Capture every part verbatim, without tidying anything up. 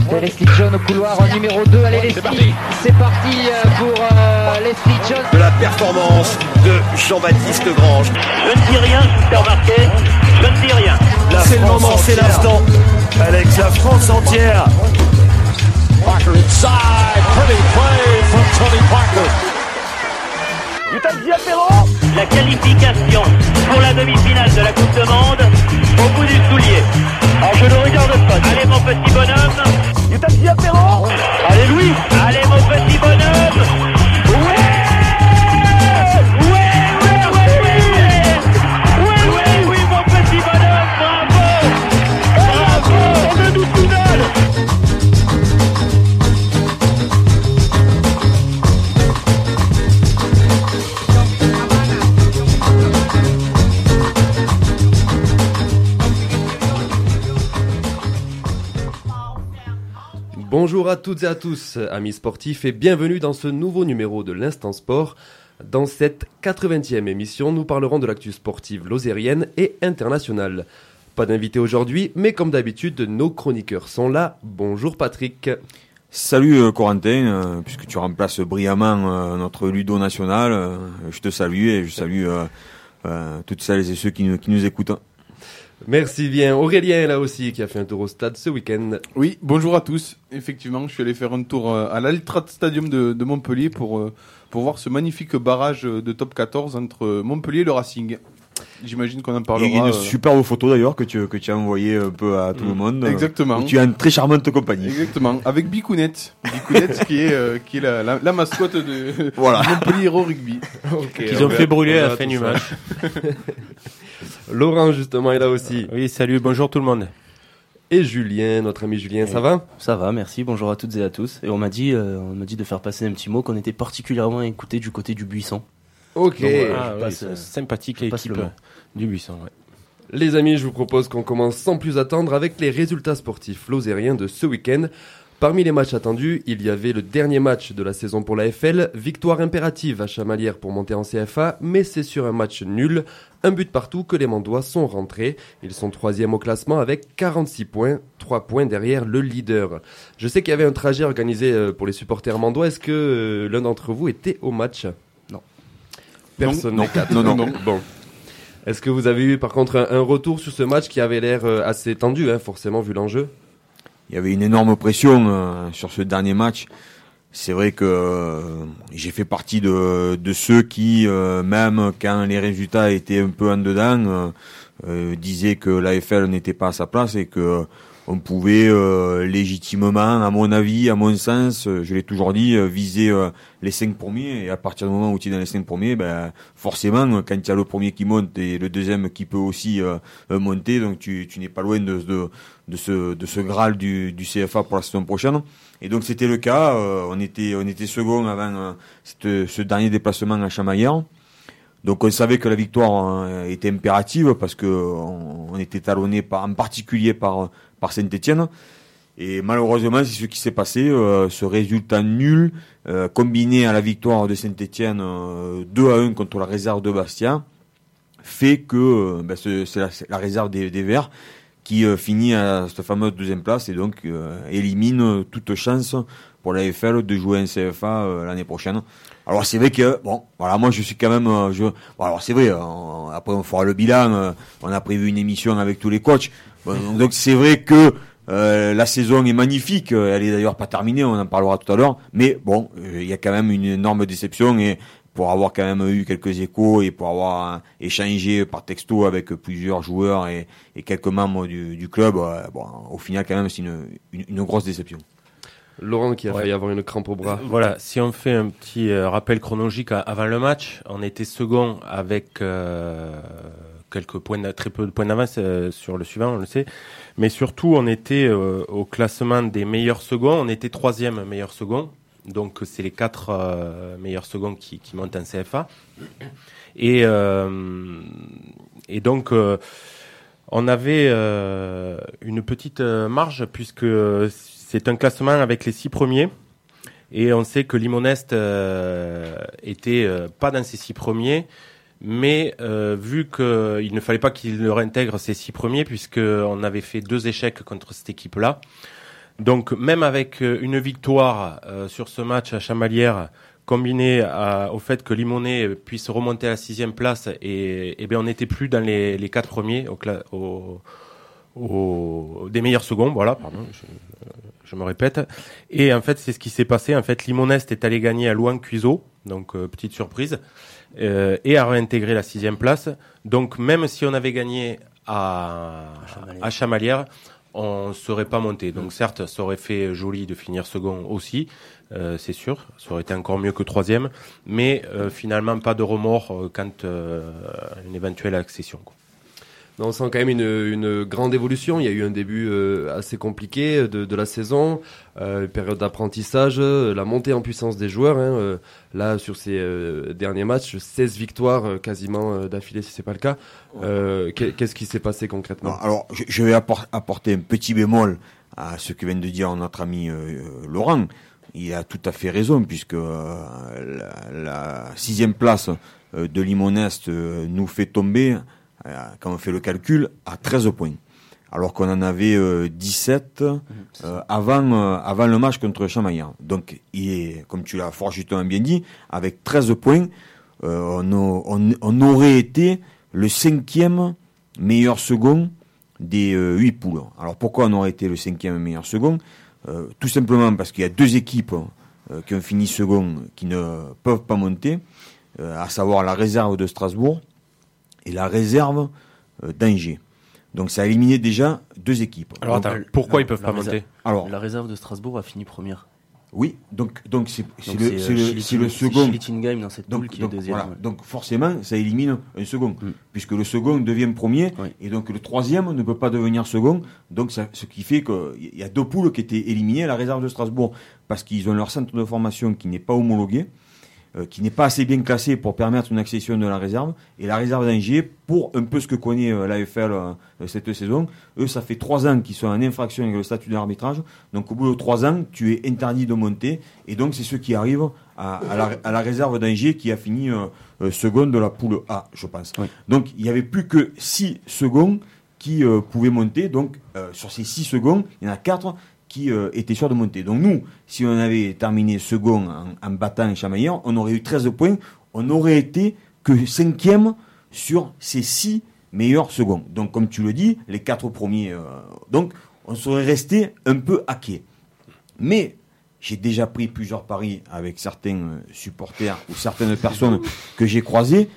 C'est Leslie John au couloir en numéro deux. Allez Leslie, c'est parti, c'est parti pour euh, Leslie John. De la performance de Jean-Baptiste Grange. Je ne dis rien, je vous fais remarquer. Je ne dis rien. La c'est France le moment, entière. C'est l'instant. Avec la France entière. Parker inside, pretty play from Tony Parker. La qualification pour la demi-finale de la Coupe de Monde au bout du soulier. Alors je ne regarde pas. Allez mon petit bonhomme. Allez Louis. Allez mon petit bonhomme. Ouais. Ouais, ouais, ouais, ouais. Ouais, ouais, oui mon petit bonhomme. Bravo. Bravo. On ne doute plus d'elle. Bonjour à toutes et à tous, amis sportifs, et bienvenue dans ce nouveau numéro de l'Instant Sport. Dans cette quatre-vingtième émission, nous parlerons de l'actu sportive lozérienne et internationale. Pas d'invité aujourd'hui, mais comme d'habitude, nos chroniqueurs sont là. Bonjour Patrick. Salut euh, Corentin, euh, puisque tu remplaces brillamment euh, notre Ludo national, euh, je te salue et je salue euh, euh, toutes celles et ceux qui nous, qui nous écoutent. Merci bien. Aurélien est là aussi, qui a fait un tour au stade ce week-end. Oui, bonjour à tous. Effectivement, je suis allé faire un tour à l'Altrad Stadium de, de Montpellier pour, pour voir ce magnifique barrage de top quatorze entre Montpellier et le Racing. J'imagine qu'on en parlera. Il y a une superbe photo d'ailleurs que tu, que tu as envoyée un peu à tout mmh. le monde. Exactement. Tu as une très charmante compagnie. Exactement. Avec Bicounette. Bicounette qui est, euh, qui est la, la, la mascotte de voilà. Montpellier Hero Rugby. Okay, Qu'ils ont fait brûler à la fin du match. Laurent, justement, est là aussi. Oui, salut, bonjour tout le monde. Et Julien, notre ami Julien, oui. Ça va ? Ça va, merci, bonjour à toutes et à tous. Et on m'a dit, euh, on m'a dit de faire passer un petit mot qu'on était particulièrement écoutés du côté du Buisson. Ok. Donc, voilà, ah, oui, passe, euh, sympathique l'équipe du Buisson, ouais. Les amis, je vous propose qu'on commence sans plus attendre avec les résultats sportifs lozériens de ce week-end. Parmi les matchs attendus, il y avait le dernier match de la saison pour la F L, victoire impérative à Chamalières pour monter en C F A, mais c'est sur un match nul, un but partout que les Mandois sont rentrés. Ils sont troisième au classement avec quarante-six points, trois points derrière le leader. Je sais qu'il y avait un trajet organisé pour les supporters mandois, est-ce que l'un d'entre vous était au match ? Non. Personne non, n'est quatre. Non, non, non. Bon. Est-ce que vous avez eu par contre un, un retour sur ce match qui avait l'air assez tendu, hein, forcément vu l'enjeu ? Il y avait une énorme pression euh, sur ce dernier match. C'est vrai que euh, j'ai fait partie de, de ceux qui, euh, même quand les résultats étaient un peu en dedans, euh, euh, disaient que l'A F L n'était pas à sa place et que euh, on pouvait euh, légitimement, à mon avis, à mon sens, euh, je l'ai toujours dit, euh, viser euh, les cinq premiers. Et à partir du moment où tu es dans les cinq premiers, ben forcément, quand il y a le premier qui monte et le deuxième qui peut aussi euh, monter, donc tu, tu n'es pas loin de, de de ce de ce Graal du, du C F A pour la saison prochaine. Et donc c'était le cas. Euh, on était on était second avant euh, cette, ce dernier déplacement à Chamaillères. Donc on savait que la victoire euh, était impérative parce que on, on était talonné par en particulier par par Saint-Étienne. Et malheureusement, c'est ce qui s'est passé. Euh, ce résultat nul euh, combiné à la victoire de Saint-Étienne euh, deux à un contre la réserve de Bastia fait que euh, ben, c'est, c'est la, c'est la réserve des, des Verts qui euh, finit à cette fameuse deuxième place et donc euh, élimine toute chance pour la F L de jouer un C F A euh, l'année prochaine. Alors c'est vrai que bon, voilà, moi je suis quand même, euh, je, bon, alors c'est vrai. On, après on fera le bilan. Euh, on a prévu une émission avec tous les coachs. Bon, donc c'est vrai que euh, la saison est magnifique. Elle est d'ailleurs pas terminée. On en parlera tout à l'heure. Mais bon, il euh, y a quand même une énorme déception et pour avoir quand même eu quelques échos et pour avoir euh, échangé par texto avec plusieurs joueurs et, et quelques membres du, du club, euh, bon, au final quand même c'est une, une, une grosse déception. Laurent qui a ouais. failli avoir une crampe au bras. Voilà, si on fait un petit euh, rappel chronologique à, avant le match, on était second avec euh, quelques points, très peu de points d'avance euh, sur le suivant, on le sait. Mais surtout, on était euh, au classement des meilleurs seconds, on était troisième meilleur second. Donc c'est les quatre euh, meilleurs seconds qui, qui montent en C F A. Et, euh, et donc euh, on avait euh, une petite marge puisque c'est un classement avec les six premiers. Et on sait que Limonest euh, était euh, pas dans ces six premiers, mais euh, vu qu'il ne fallait pas qu'il leur intègre ces six premiers, puisqu'on avait fait deux échecs contre cette équipe-là, Donc même avec une victoire euh, sur ce match à Chamalières, combiné à, au fait que Limonest puisse remonter à la sixième place, et, et bien on n'était plus dans les, les quatre premiers au, au, au, des meilleurs seconds, voilà, pardon, je, je me répète. Et en fait, c'est ce qui s'est passé. En fait, Limonest est allé gagner à Louhans-Cuiseaux, donc euh, petite surprise, euh, et a réintégré la sixième place. Donc même si on avait gagné à, à Chamalières, on ne serait pas monté. Donc certes, ça aurait fait joli de finir second aussi, euh, c'est sûr. Ça aurait été encore mieux que troisième. Mais euh, finalement, pas de remords euh, quant euh, à une éventuelle accession, quoi. On sent quand même une, une grande évolution. Il y a eu un début euh, assez compliqué de, de la saison, euh, une période d'apprentissage, la montée en puissance des joueurs. Hein, euh, là, sur ces euh, derniers matchs, seize victoires euh, quasiment euh, d'affilée, si c'est pas le cas. Euh, qu'est-ce qui s'est passé concrètement? Non, alors, je, je vais appor- apporter un petit bémol à ce que vient de dire notre ami euh, Laurent. Il a tout à fait raison, puisque euh, la, la sixième place euh, de Limonest euh, nous fait tomber, quand on fait le calcul, à treize points. Alors qu'on en avait euh, dix-sept euh, avant, euh, avant le match contre Chamalières. Donc, il est, comme tu l'as fort justement bien dit, avec treize points, euh, on, on, on aurait été le cinquième meilleur second des euh, huit poules. Alors pourquoi on aurait été le cinquième meilleur second? euh, Tout simplement parce qu'il y a deux équipes euh, qui ont fini second qui ne peuvent pas monter, euh, à savoir la réserve de Strasbourg et la réserve euh, d'Angers. Donc ça a éliminé déjà deux équipes. Alors donc, attends, pourquoi la, ils peuvent la pas réserve, monter? Alors la réserve de Strasbourg a fini première. Oui, donc donc c'est, c'est, donc le, c'est, c'est, euh, le, c'est le second. C'est Schiltingheim dans cette poule donc, qui donc, est deuxième. Voilà. Ouais. Donc forcément, ça élimine un second, mm. puisque le second devient premier, oui. Et donc le troisième ne peut pas devenir second. Donc ça, ce qui fait qu'il y a deux poules qui étaient éliminées à la réserve de Strasbourg, parce qu'ils ont leur centre de formation qui n'est pas homologué, qui n'est pas assez bien classé pour permettre une accession de la réserve, et la réserve d'Angers, pour un peu ce que connaît euh, l'A F L euh, cette saison, eux, ça fait trois ans qu'ils sont en infraction avec le statut de l'arbitrage, donc au bout de trois ans, tu es interdit de monter, et donc c'est ceux qui arrivent à, à, la, à la réserve d'Angers qui a fini euh, euh, second de la poule A, je pense. Oui. Donc il n'y avait plus que six seconds qui euh, pouvaient monter, donc euh, sur ces six seconds, il y en a quatre qui euh, était sûr de monter. Donc nous, si on avait terminé second en, en battant Chamalières, on aurait eu treize points, on aurait été que cinquième sur ces six meilleurs seconds. Donc comme tu le dis, les quatre premiers, euh, donc on serait resté un peu hacké. Mais j'ai déjà pris plusieurs paris avec certains supporters ou certaines personnes que j'ai croisées.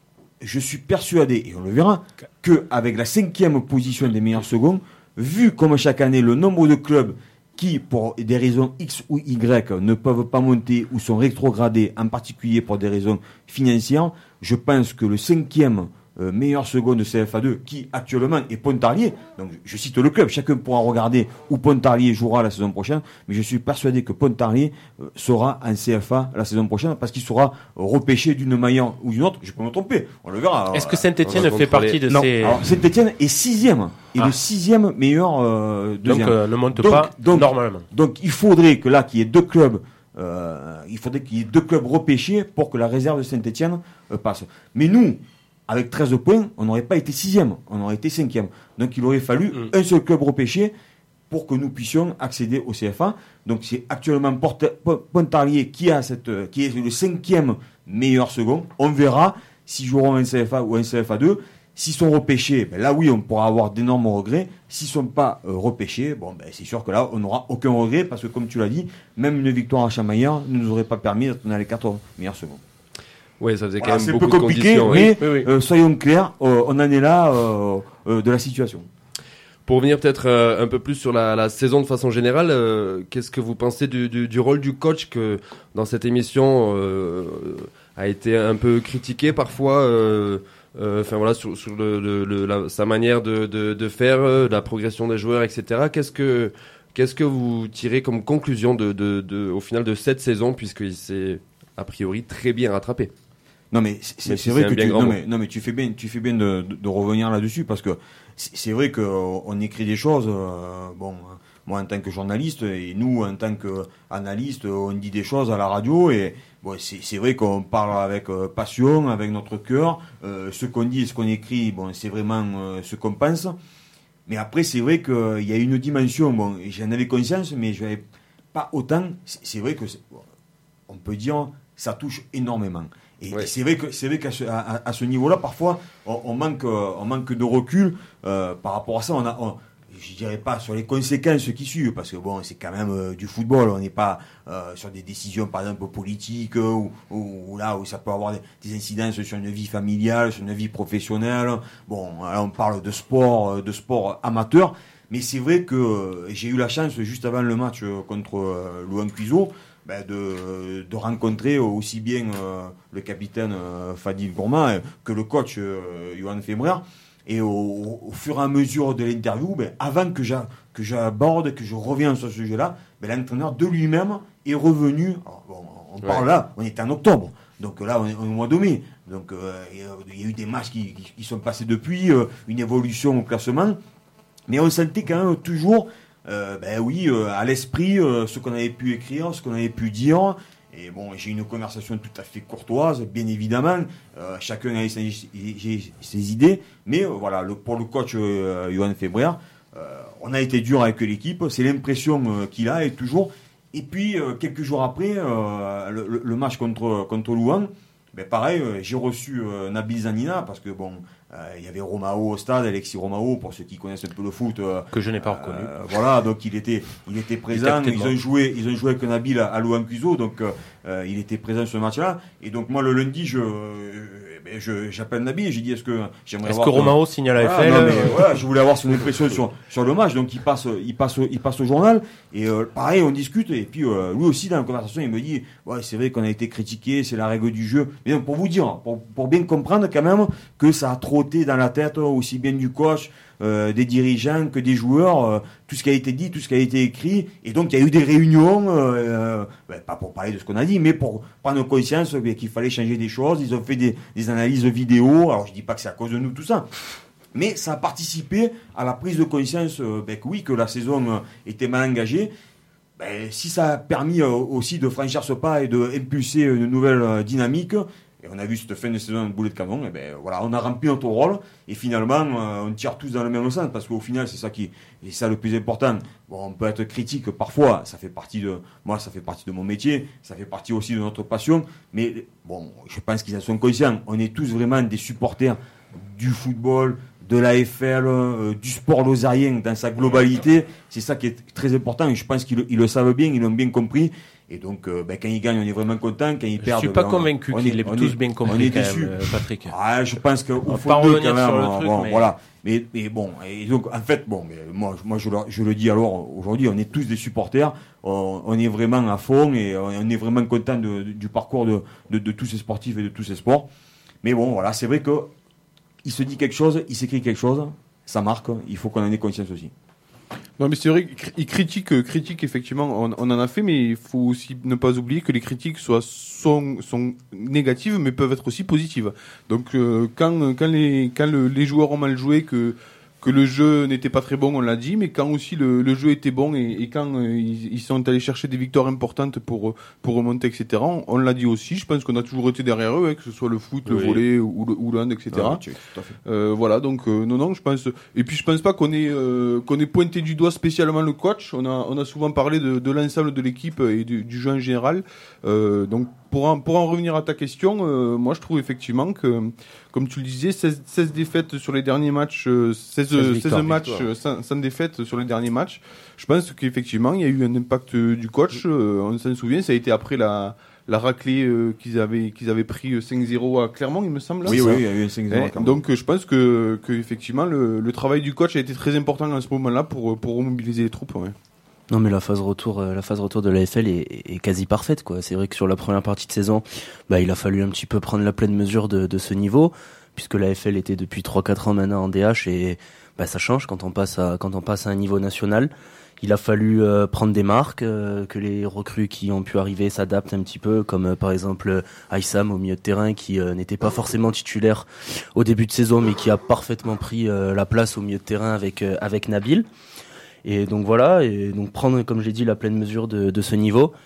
Je suis persuadé, et on le verra, qu'avec la cinquième position des meilleurs seconds, vu comme chaque année le nombre de clubs qui, pour des raisons X ou Y, ne peuvent pas monter ou sont rétrogradés, en particulier pour des raisons financières, je pense que le cinquième euh, meilleur second de C F A deux, qui actuellement est Pontarlier, donc je cite le club, chacun pourra regarder où Pontarlier jouera la saison prochaine, mais je suis persuadé que Pontarlier euh, sera en C F A la saison prochaine, parce qu'il sera repêché d'une manière ou d'une autre. Je peux me tromper, on le verra. Est-ce que Saint-Etienne fait partie de non. ces... Alors Saint-Etienne est sixième, et ah. le sixième meilleur euh, deuxième. Donc euh, ne monte donc, pas donc, normalement. Donc il faudrait que là, qu'il y ait deux clubs, euh, il faudrait qu'il y ait deux clubs repêchés pour que la réserve de Saint-Etienne euh, passe. Mais nous, avec treize points, on n'aurait pas été sixième, on aurait été cinquième. Donc il aurait fallu mmh. un seul club repêché pour que nous puissions accéder au C F A. Donc c'est actuellement Porte- Pontarlier qui a cette, qui est le cinquième meilleur second. On verra s'ils joueront un C F A ou un C F A deux. S'ils sont repêchés, ben là oui, on pourra avoir d'énormes regrets. S'ils ne sont pas euh, repêchés, bon, ben, c'est sûr que là, on n'aura aucun regret, parce que comme tu l'as dit, même une victoire à Chamalières ne nous aurait pas permis d'être dans les quatre meilleurs seconds. Oui, ça faisait voilà, quand même c'est beaucoup un peu de compliqué, conditions. mais oui. Oui, oui. Euh, soyons clairs, euh, on en est là euh, euh, de la situation. Pour revenir peut-être euh, un peu plus sur la, la saison de façon générale, euh, qu'est-ce que vous pensez du, du, du rôle du coach, que dans cette émission euh, a été un peu critiqué parfois, euh, euh, enfin voilà, sur, sur le, le, le, la, sa manière de, de, de faire, euh, la progression des joueurs, et cetera. Qu'est-ce que qu'est-ce que vous tirez comme conclusion de, de, de, au final de cette saison, puisqu'il s'est a priori très bien rattrapé? Non mais c'est, c'est, c'est vrai que tu, non, mais, non mais tu fais bien, tu fais bien de, de, de revenir là-dessus, parce que c'est, c'est vrai que on écrit des choses. Euh, bon, moi en tant que journaliste et nous en tant qu'analystes, on dit des choses à la radio, et bon, c'est, c'est vrai qu'on parle avec euh, passion, avec notre cœur. Euh, ce qu'on dit et ce qu'on écrit, bon, c'est vraiment euh, ce qu'on pense. Mais après, c'est vrai qu'il y a une dimension, bon, j'en avais conscience, mais je n'avais pas autant. C'est, c'est vrai que, c'est, on peut dire, ça touche énormément. Et, ouais. et c'est vrai que c'est vrai qu'à ce, à, à ce niveau-là, parfois, on, on manque, on manque de recul euh, par rapport à ça. On a, on, je dirais pas sur les conséquences qui suivent, parce que bon, c'est quand même euh, du football. On n'est pas euh, sur des décisions, par exemple, politiques, euh, ou, ou, ou là où ça peut avoir des, des incidences sur une vie familiale, sur une vie professionnelle. Bon, là, on parle de sport, de sport amateur. Mais c'est vrai que euh, j'ai eu la chance, juste avant le match contre euh, Louhans Cuiseaux, ben de, de rencontrer aussi bien euh, le capitaine euh, Fadil Gourmand que le coach euh, Johan Febrer. Et au, au fur et à mesure de l'interview, ben, avant que, j'a, que j'aborde, que je revienne sur ce sujet-là, ben, l'entraîneur de lui-même est revenu. Alors, bon, on parle ouais. là, on était en octobre, donc là on est au mois de mai. Donc euh, il y a eu des matchs qui, qui, qui sont passés depuis, euh, une évolution au classement. Mais on sentait quand même toujours, euh, ben oui, euh, à l'esprit, euh, ce qu'on avait pu écrire, ce qu'on avait pu dire. Et bon, j'ai une conversation tout à fait courtoise, bien évidemment. Euh, chacun a ses, ses, ses idées. Mais euh, voilà, le, pour le coach euh, Johan Febrer, euh, on a été dur avec l'équipe. C'est l'impression euh, qu'il a et toujours. Et puis, euh, quelques jours après, euh, le, le match contre, contre Louhans, ben pareil, euh, j'ai reçu euh, Nabil Zanina parce que bon, euh, il y avait Romao au stade, Alexis Romao, pour ceux qui connaissent un peu le foot. Euh, que je n'ai pas reconnu. Euh, voilà, donc il était, il était présent. Ils ont joué, ils ont joué avec Nabil à, à Louhans Cuiseaux, donc euh, il était présent sur ce match-là. Et donc moi le lundi, je, je, je j'appelle Nabil, j'ai dit est-ce que j'aimerais est-ce voir. Est-ce que Romao signe à la voilà, F L? Non, mais, voilà, je voulais avoir son impression sur sur le match, donc il passe, il passe, il passe au journal. Et euh, pareil, on discute. Et puis euh, lui aussi dans la conversation, il me dit ouais, c'est vrai qu'on a été critiqué, c'est la règle du jeu. Mais donc, pour vous dire, pour, pour bien comprendre quand même que ça a trotté dans la tête aussi bien du coach, euh, des dirigeants que des joueurs, euh, tout ce qui a été dit, tout ce qui a été écrit. Et donc il y a eu des réunions, euh, ben, pas pour parler de ce qu'on a dit, mais pour prendre conscience ben, qu'il fallait changer des choses. Ils ont fait des, des analyses vidéo. Alors je dis pas que c'est à cause de nous tout ça, mais ça a participé à la prise de conscience euh, ben, que oui, que la saison euh, était mal engagée. Ben, si ça a permis euh, aussi de franchir ce pas et d'impulser une nouvelle euh, dynamique, et on a vu cette fin de saison un boulet de canon, et ben voilà, on a rempli notre rôle et finalement euh, on tire tous dans le même sens parce qu'au final c'est ça qui est ça le plus important. Bon, on peut être critique parfois, ça fait partie de moi, ça fait partie de mon métier, ça fait partie aussi de notre passion, mais bon, je pense qu'ils en sont conscients. On est tous vraiment des supporters du football, de la F L, euh, du sport lausanien dans sa globalité. C'est ça qui est très important et je pense qu'ils ils le savent bien, ils l'ont bien compris. Et donc, euh, ben, quand ils gagnent, on est vraiment content. Quand ils perdent, je suis pas ben, convaincu on, qu'ils est, l'aient tous bien compris. On est quand déçus, même, Patrick. Ah, je pense qu'au fond pas d'eux, quand même, sur le bon, truc, bon, mais... voilà. Mais, mais bon, et donc, en fait, bon, mais moi, moi, je le, je le dis alors, aujourd'hui, on est tous des supporters. On, on est vraiment à fond et on est vraiment content de, de, du parcours de, de, de tous ces sportifs et de tous ces sports. Mais bon, voilà, c'est vrai que il se dit quelque chose, il s'écrit quelque chose, ça marque. Il faut qu'on en ait conscience aussi. Non, mais c'est vrai qu'ils critiquent, critiquent effectivement, on, on en a fait, mais il faut aussi ne pas oublier que les critiques soient, sont, sont négatives, mais peuvent être aussi positives. Donc, euh, quand, quand, les, quand le, les joueurs ont mal joué, que, que le jeu n'était pas très bon, on l'a dit, mais quand aussi le, le jeu était bon et, et quand euh, ils, ils sont allés chercher des victoires importantes pour, pour remonter, et cetera, on, on l'a dit aussi, je pense qu'on a toujours été derrière eux, hein, que ce soit le foot, oui. le volley ou le, ou le hand, et cetera. Ah, tu, tout à fait. Euh, voilà, donc euh, non, non, je pense... Et puis je pense pas qu'on ait, euh, qu'on ait pointé du doigt spécialement le coach, on a, on a souvent parlé de, de l'ensemble de l'équipe et du, du jeu en général, euh, donc pour en, pour en revenir à ta question, euh, moi je trouve effectivement que, comme tu le disais, seize, seize défaites sur les derniers matchs, euh, seize, seize, seize matchs euh, sans, sans défaite sur les derniers matchs. Je pense qu'effectivement il y a eu un impact euh, du coach. Euh, on s'en souvient, ça a été après la, la raclée euh, qu'ils avaient qu'ils avaient pris cinq zéro à Clermont, il me semble. Oui, oui, il y a eu un cinq zéro à Clermont. Donc je pense que, que effectivement le, le travail du coach a été très important à ce moment-là pour pour remobiliser les troupes. Ouais. Non mais la phase retour, euh, la phase retour de la F L est, est quasi parfaite quoi. C'est vrai que sur la première partie de saison, bah il a fallu un petit peu prendre la pleine mesure de, de ce niveau, puisque la F L était depuis trois quatre ans maintenant en D H et bah ça change quand on passe à quand on passe à un niveau national. Il a fallu euh, prendre des marques, euh, que les recrues qui ont pu arriver s'adaptent un petit peu, comme euh, par exemple Aïssam au milieu de terrain qui euh, n'était pas forcément titulaire au début de saison, mais qui a parfaitement pris euh, la place au milieu de terrain avec euh, avec Nabil. Et donc voilà, et donc prendre, comme je l'ai dit, la pleine mesure de, de ce niveau.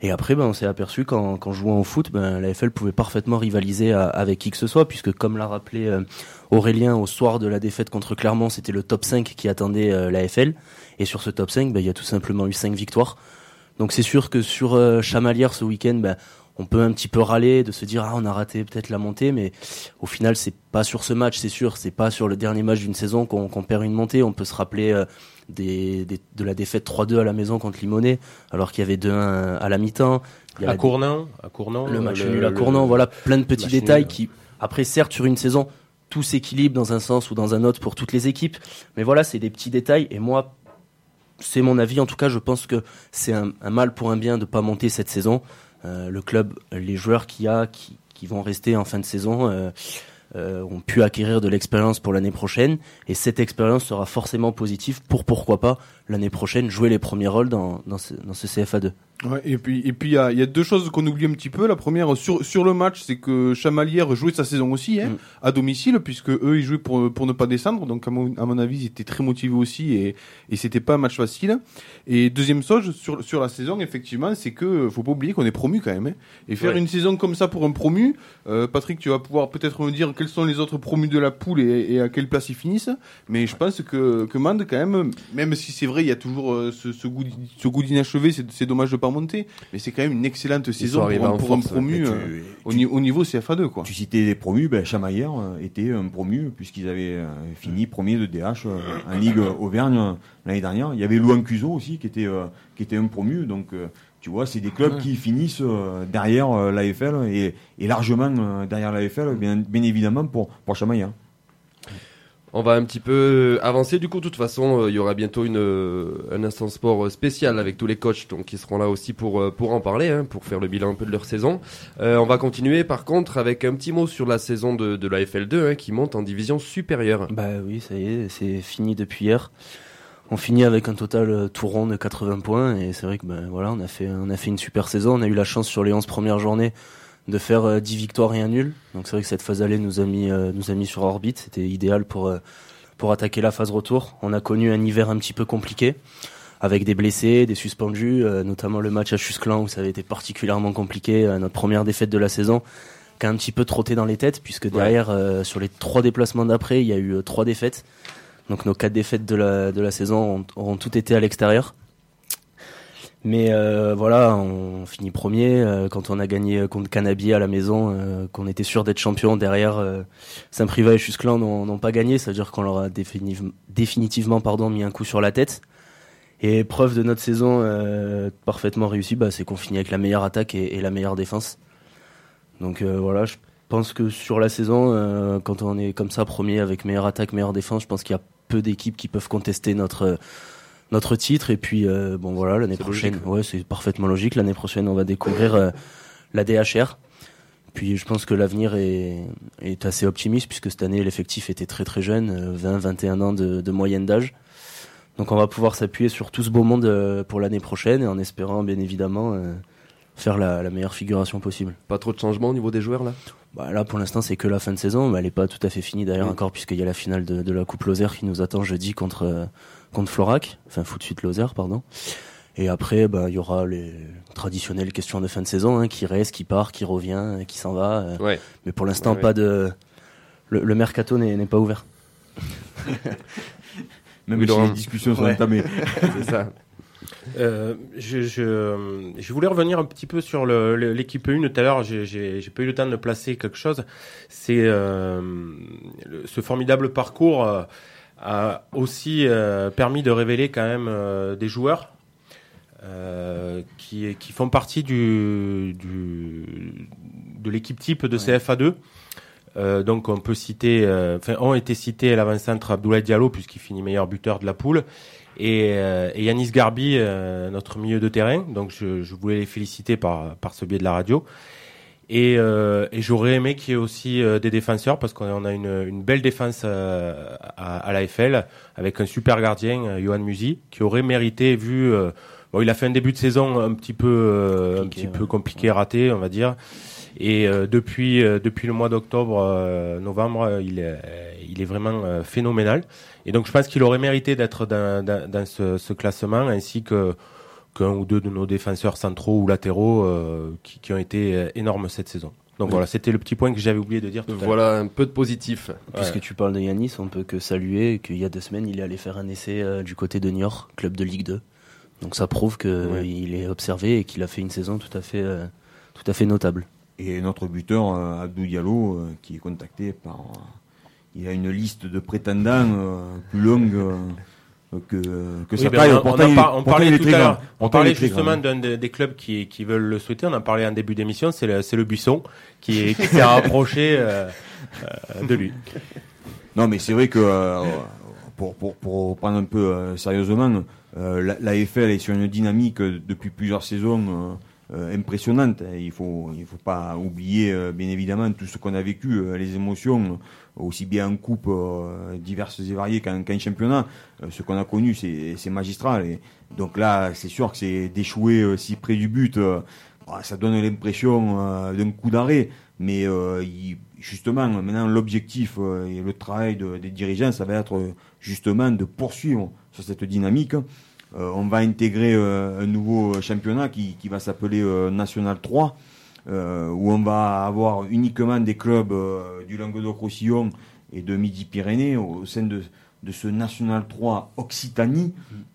Et après, ben, on s'est aperçu qu'en, qu'en jouant au foot, ben, la F L pouvait parfaitement rivaliser à, avec qui que ce soit, puisque comme l'a rappelé euh, Aurélien, au soir de la défaite contre Clermont, c'était le top cinq qui attendait euh, la F L. Et sur ce top cinq, ben, il y a tout simplement eu cinq victoires. Donc c'est sûr que sur euh, Chamalières ce week-end, ben, on peut un petit peu râler, de se dire ah on a raté peut-être la montée, mais au final c'est pas sur ce match, c'est sûr, c'est pas sur le dernier match d'une saison qu'on, qu'on perd une montée. On peut se rappeler euh, Des, des, de la défaite trois deux à la maison contre Limonest, alors qu'il y avait deux un à la mi-temps. Il y a à Cournon, à Cournon, le match le, nul à Cournon, le, voilà, plein de petits détails nul. qui, après, certes, sur une saison, tout s'équilibre dans un sens ou dans un autre pour toutes les équipes, mais voilà, c'est des petits détails, et moi, c'est mon avis, en tout cas, je pense que c'est un, un mal pour un bien de pas monter cette saison. Euh, le club, les joueurs qu'il y a, qui, qui vont rester en fin de saison, euh, Euh, ont pu acquérir de l'expérience pour l'année prochaine, et cette expérience sera forcément positive pour, pourquoi pas, l'année prochaine, jouer les premiers rôles dans, dans, ce, dans ce C F A deux. Ouais, et puis et puis il y a, y a deux choses qu'on oublie un petit peu. La première sur sur le match, c'est que Chamalières jouait sa saison aussi hein, mm. à domicile, puisque eux ils jouaient pour pour ne pas descendre. Donc à mon, à mon avis ils étaient très motivés aussi, et et c'était pas un match facile. Et deuxième chose sur sur la saison, effectivement, c'est que faut pas oublier qu'on est promu quand même. Hein, et faire ouais. une saison comme ça pour un promu, euh, Patrick, tu vas pouvoir peut-être me dire quels sont les autres promus de la poule et, et à quelle place ils finissent. Mais je pense que que Mende quand même, même si c'est vrai il y a toujours euh, ce ce goût ce goût d'inachevé, c'est c'est dommage de pas monter, mais c'est quand même une excellente saison pour, un, pour un promu tu, euh, au, tu, au niveau C F A deux quoi. Tu citais les promus, ben Chamaillères euh, était un promu puisqu'ils avaient euh, fini premier de D H euh, en Ligue Auvergne euh, l'année dernière. Il y avait Louan Cuso aussi qui était euh, qui était un promu, donc euh, tu vois, c'est des clubs ouais. qui finissent euh, derrière euh, l'A F L et, et largement euh, derrière l'A F L, bien, bien évidemment pour pour Chamaillères. On va un petit peu avancer. Du coup, de toute façon, il y aura bientôt une, un instant sport spécial avec tous les coachs, donc qui seront là aussi pour pour en parler, hein, pour faire le bilan un peu de leur saison. Euh, on va continuer, par contre, avec un petit mot sur la saison de, de la F L deux, hein, qui monte en division supérieure. Bah oui, ça y est, c'est fini depuis hier. On finit avec un total tout rond de quatre-vingts points, et c'est vrai que ben voilà, on a fait on a fait une super saison. On a eu la chance sur les onze premières journées de faire euh, dix victoires et un nul. Donc c'est vrai que cette phase aller nous a mis euh, nous a mis sur orbite, c'était idéal pour euh, pour attaquer la phase retour. On a connu un hiver un petit peu compliqué avec des blessés, des suspendus, euh, notamment le match à Chusclan où ça avait été particulièrement compliqué, euh, notre première défaite de la saison qui a un petit peu trotté dans les têtes, puisque derrière ouais. euh, sur les trois déplacements d'après, il y a eu euh, trois défaites. Donc nos quatre défaites de la de la saison ont, auront toutes été à l'extérieur. Mais euh, voilà, on finit premier. Euh, quand on a gagné contre Canabier à la maison, euh, qu'on était sûr d'être champion, derrière euh, Saint-Privat et Chusclan n'ont, n'ont pas gagné. Ça veut dire qu'on leur a définitiv- définitivement pardon, mis un coup sur la tête. Et preuve de notre saison euh, parfaitement réussie, bah, c'est qu'on finit avec la meilleure attaque et, et la meilleure défense. Donc euh, voilà, je pense que sur la saison, euh, quand on est comme ça premier avec meilleure attaque, meilleure défense, je pense qu'il y a peu d'équipes qui peuvent contester notre notre titre. Et puis euh, bon voilà, l'année c'est prochaine, logique. ouais, c'est parfaitement logique. L'année prochaine, on va découvrir euh, la D H R. Puis je pense que l'avenir est est assez optimiste, puisque cette année l'effectif était très très jeune, vingt vingt et un ans de, de moyenne d'âge. Donc on va pouvoir s'appuyer sur tout ce beau monde euh, pour l'année prochaine, et en espérant bien évidemment euh, faire la, la meilleure figuration possible. Pas trop de changements au niveau des joueurs là? Bah là pour l'instant c'est que la fin de saison, mais elle est pas tout à fait finie d'ailleurs oui. encore, puisqu'il y a la finale de, de la Coupe Lozère qui nous attend jeudi contre euh, contre Florac, enfin Foot Suite Lozère pardon. Et après bah il y aura les traditionnelles questions de fin de saison, hein, qui reste, qui part, qui revient, qui s'en va. Euh, ouais. Mais pour l'instant ouais, pas ouais. de le, le mercato n'est, n'est pas ouvert. Même oui, si les discussions sont ouais. entamées. C'est ça. Euh, je, je, je voulais revenir un petit peu sur le, le, l'équipe un. Tout à l'heure, j'ai, j'ai, j'ai pas eu le temps de placer quelque chose. C'est euh, le, ce formidable parcours euh, a aussi euh, permis de révéler quand même euh, des joueurs euh, qui, qui font partie du, du, de l'équipe type de ouais. C F A deux. Euh, donc on peut citer, enfin euh, ont été cités à l'avant-centre Abdoulaye Diallo, puisqu'il finit meilleur buteur de la poule, et, euh, et Yanis Garbi, euh, notre milieu de terrain. Donc je, je voulais les féliciter par par ce biais de la radio. Et, euh, et j'aurais aimé qu'il y ait aussi euh, des défenseurs, parce qu'on a une, une belle défense euh, à, à l'A F L avec un super gardien, euh, Johan Musi, qui aurait mérité, vu euh, bon, il a fait un début de saison un petit peu euh, un petit ouais. peu compliqué, raté, on va dire. Et euh, depuis euh, depuis le mois d'octobre, euh, novembre, il est il est vraiment euh, phénoménal. Et donc je pense qu'il aurait mérité d'être dans dans, dans ce, ce classement, ainsi que qu'un ou deux de nos défenseurs centraux ou latéraux euh, qui, qui ont été euh, énormes cette saison. Donc oui. Voilà, c'était le petit point que j'avais oublié de dire tout à l'heure. Voilà, un peu de positif. Puisque ouais. tu parles de Yanis, on peut que saluer qu'il y a deux semaines, il est allé faire un essai euh, du côté de Niort, club de Ligue deux. Donc ça prouve qu'il ouais. est observé et qu'il a fait une saison tout à fait, euh, tout à fait notable. Et notre buteur, euh, Abdou Diallo, euh, qui est contacté par... Euh, il a une liste de prétendants euh, plus longue euh, que, que oui, ça ben taille. On, pourtant, on, il, par, on parlait tout à l'heure, on parlait justement grand. d'un des, des clubs qui, qui veulent le souhaiter. On en parlait en début d'émission, c'est le, c'est le Buisson qui, est, qui s'est rapproché euh, euh, de lui. Non, mais c'est vrai que euh, pour, pour, pour prendre un peu euh, sérieusement, euh, la, la F L est sur une dynamique euh, depuis plusieurs saisons euh, euh, impressionnante. Il faut, il faut pas oublier, euh, bien évidemment, tout ce qu'on a vécu, euh, les émotions, aussi bien en coupe euh, diverses et variées qu'en, qu'en championnat. Euh, ce qu'on a connu, c'est, c'est magistral. Et donc là, c'est sûr que c'est d'échouer euh, si près du but. Euh, bah, ça donne l'impression euh, d'un coup d'arrêt. Mais euh, il, justement, maintenant, l'objectif euh, et le travail de, des dirigeants, ça va être euh, justement de poursuivre sur cette dynamique. Euh, on va intégrer euh, un nouveau championnat qui, qui va s'appeler euh, National trois, euh, où on va avoir uniquement des clubs euh, du Languedoc-Roussillon et de Midi-Pyrénées au sein de, de ce National trois Occitanie.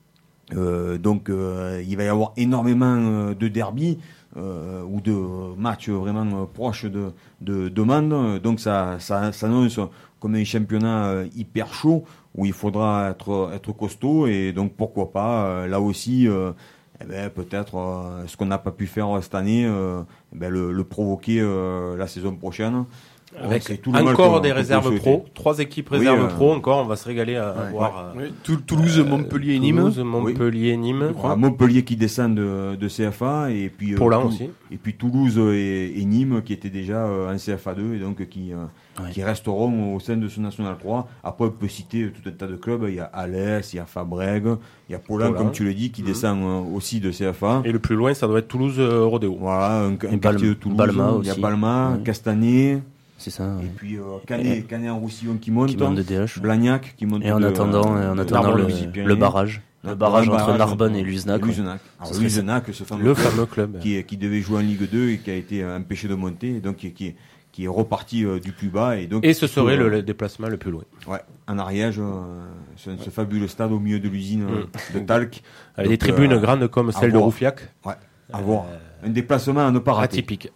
Euh, donc euh, il va y avoir énormément euh, de derbies euh, ou de matchs vraiment euh, proches de, de demandes. Donc ça, ça s'annonce comme un championnat euh, hyper chaud où il faudra être, être costaud, et donc pourquoi pas euh, là aussi euh, eh ben, peut-être euh, ce qu'on n'a pas pu faire cette année, euh, eh ben, le, le provoquer euh, la saison prochaine. Avec tout encore des réserves pro, trois équipes réserves oui, euh, pro encore, on va se régaler à, à ouais, voir. Ouais. Euh, Toulouse, Montpellier et Nîmes. Toulouse, Montpellier, oui. Nîmes. Ah, Montpellier qui descend de, de C F A, et puis pour là euh, aussi. Et puis Toulouse et, et Nîmes qui étaient déjà euh, en C F A deux, et donc qui euh, ouais. qui resteront au sein de ce National trois. Après on peut citer tout un tas de clubs, il y a Alès, il y a Fabrègues, il y a Paulin, comme tu le dis, qui mmh. descend euh, aussi de C F A. Et le plus loin ça doit être Toulouse euh, Rodéo. Voilà, un, un quartier Balma, de Toulouse, Balma il y a aussi. Balma, ouais. Castanet. C'est ça. Et ouais. puis euh, Canet, Canet en Roussillon qui monte, qui monte de D H, Blagnac qui monte. Et en de, attendant, euh, en attendant le, le barrage, le barrage entre barrage Narbonne et Luzenac. Luzenac, Luzenac, ce fameux le club, fameux club qui, qui devait jouer en Ligue deux et qui a été empêché de monter, et donc qui, qui, qui est reparti euh, du plus bas, et donc. Et ce serait euh, le, le déplacement le plus loin. Ouais, en Ariège, euh, ce, ouais. ce fabuleux stade au milieu de l'usine mmh. de Talc. Avec des tribunes euh, grandes comme celle de Roufiac. Ouais, à voir. Euh, un déplacement à ne pas rater. Atypique.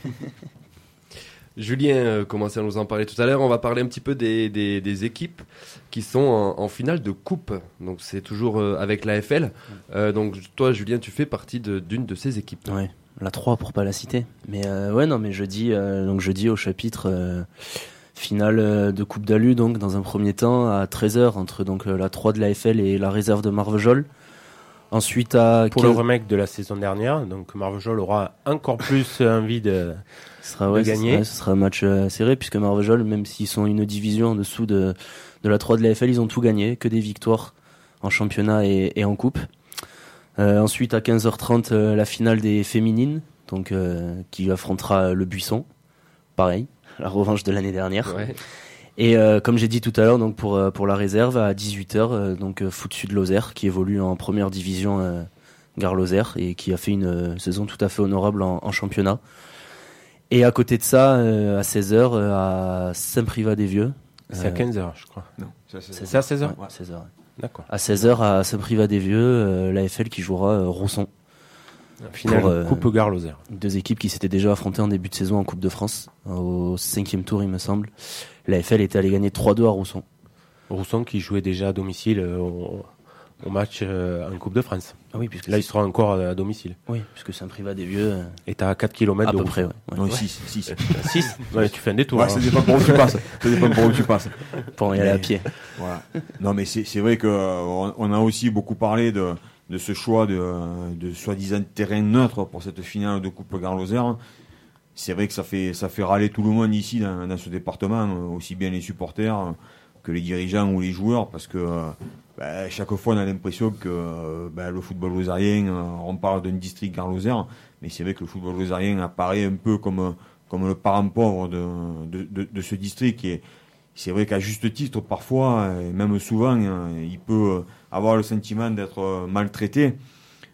Julien euh, commençait à nous en parler tout à l'heure. On va parler un petit peu des, des, des équipes qui sont en, en finale de coupe. Donc c'est toujours euh, avec la F L. Euh, donc toi, Julien, tu fais partie de, d'une de ces équipes. Ouais, la trois pour pas la citer. Mais euh, ouais, non, mais jeudi, euh, donc jeudi au chapitre euh, finale euh, de Coupe d'Alu, donc dans un premier temps à treize heures entre donc euh, la trois de la F L et la réserve de Marvejols. Ensuite à pour quinze... le remake de la saison dernière, donc Marvejols aura encore plus envie de, ce sera, ouais, de gagner. Ce sera, ce sera un match euh, serré, puisque Marvejols, même s'ils sont une division en dessous de, de la trois de la F L, ils ont tout gagné, que des victoires en championnat et, et en coupe. Euh, ensuite à quinze heures trente, euh, la finale des féminines, donc euh, qui affrontera le Buisson, pareil, la revanche de l'année dernière. Ouais. Et euh, comme j'ai dit tout à l'heure, donc pour euh, pour la réserve à dix-huit heures, euh, donc euh, Foot Sud Lozère qui évolue en première division euh, Gare Lozère et qui a fait une euh, saison tout à fait honorable en, en championnat. Et à côté de ça, euh, à seize heures, euh, à Saint-Privat-des-Vieux. C'est euh, à quinze heures, je crois. Non, c'est à seize heures. C'est à seize heures. Ouais, seize heures. Ouais. D'accord. À seize heures à Saint-Privat-des-Vieux, euh, la F L qui jouera euh, Rousson. Finale, euh, Coupe Gare Lozère. Deux équipes qui s'étaient déjà affrontées en début de saison en Coupe de France, au cinquième tour il me semble. La F L était allée gagner trois deux à Rousson. Rousson qui jouait déjà à domicile euh, au, au match euh, en Coupe de France. Ah oui, puisque là il sera encore à domicile. Oui, puisque Saint-Privat-des-Vieux euh, est à quatre kilomètres à de peu Rousson. près. Ouais. Non, ouais. six. six. six Ouais, tu fais un détour. Ouais, hein. ça dépend par où tu passes. Ça dépend par où tu passes. Pour y aller mais, à pied. Voilà. Non, mais c'est, c'est vrai que euh, on, on a aussi beaucoup parlé de de ce choix de, de soi-disant terrain neutre pour cette finale de Coupe Gare Lozère. C'est vrai que ça fait, ça fait râler tout le monde ici dans, dans ce département, aussi bien les supporters que les dirigeants ou les joueurs, parce que bah, chaque fois on a l'impression que bah, le football lozérien, on parle d'un district Gare Lozère, mais c'est vrai que le football lozérien apparaît un peu comme, comme le parent pauvre de, de, de, de ce district. Et c'est vrai qu'à juste titre, parfois, et même souvent, il peut avoir le sentiment d'être maltraité.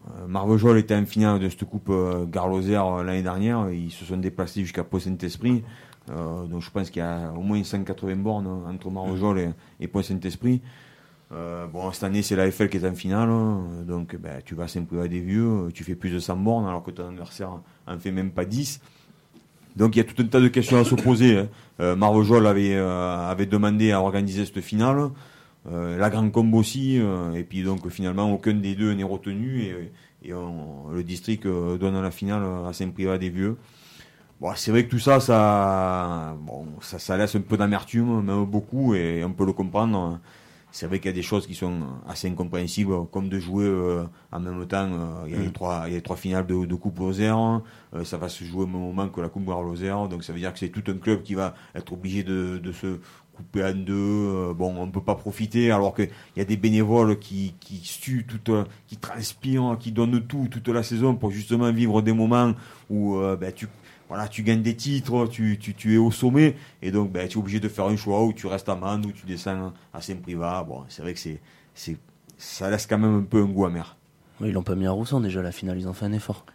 Euh, Marvejols était en finale de cette coupe euh, Gare-Lozère euh, l'année dernière. Ils se sont déplacés jusqu'à Pont-Saint-Esprit. Euh, donc je pense qu'il y a au moins cent quatre-vingts bornes entre Marvejols et, et Pont-Saint-Esprit. Euh, bon, cette année, c'est la F L qui est en finale. Donc ben, tu vas à Saint-Privat-des-Vieux, tu fais plus de cent bornes alors que ton adversaire en fait même pas dix. Donc il y a tout un tas de questions à se poser. Hein. Euh, Marvejols avait, euh, avait demandé à organiser cette finale. Euh, la Grande Combe aussi, euh, et puis donc finalement aucun des deux n'est retenu et, et on, le district euh, donne la finale à Saint-Privat-des-Vieux. Bon, c'est vrai que tout ça, ça, bon, ça, ça laisse un peu d'amertume, même beaucoup, et on peut le comprendre. C'est vrai qu'il y a des choses qui sont assez incompréhensibles, comme de jouer euh, en même temps. Euh, il y a les trois, il y a les trois finales de, de Coupe Lozère. Euh, ça va se jouer au même moment que la Coupe Gare-Lozère, donc ça veut dire que c'est tout un club qui va être obligé de, de se coupé en deux, euh, bon, on ne peut pas profiter, alors qu'il y a des bénévoles qui, qui suent, toute, qui transpirent, qui donnent tout, toute la saison pour justement vivre des moments où euh, ben, tu, voilà, tu gagnes des titres, tu, tu, tu es au sommet, et donc ben, tu es obligé de faire un choix où tu restes à Mende, où tu descends à Saint-Privat. Bon, c'est vrai que c'est, c'est, ça laisse quand même un peu un goût amer. Oui, ils l'ont pas mis à Roussan déjà, la finale, ils ont fait un effort.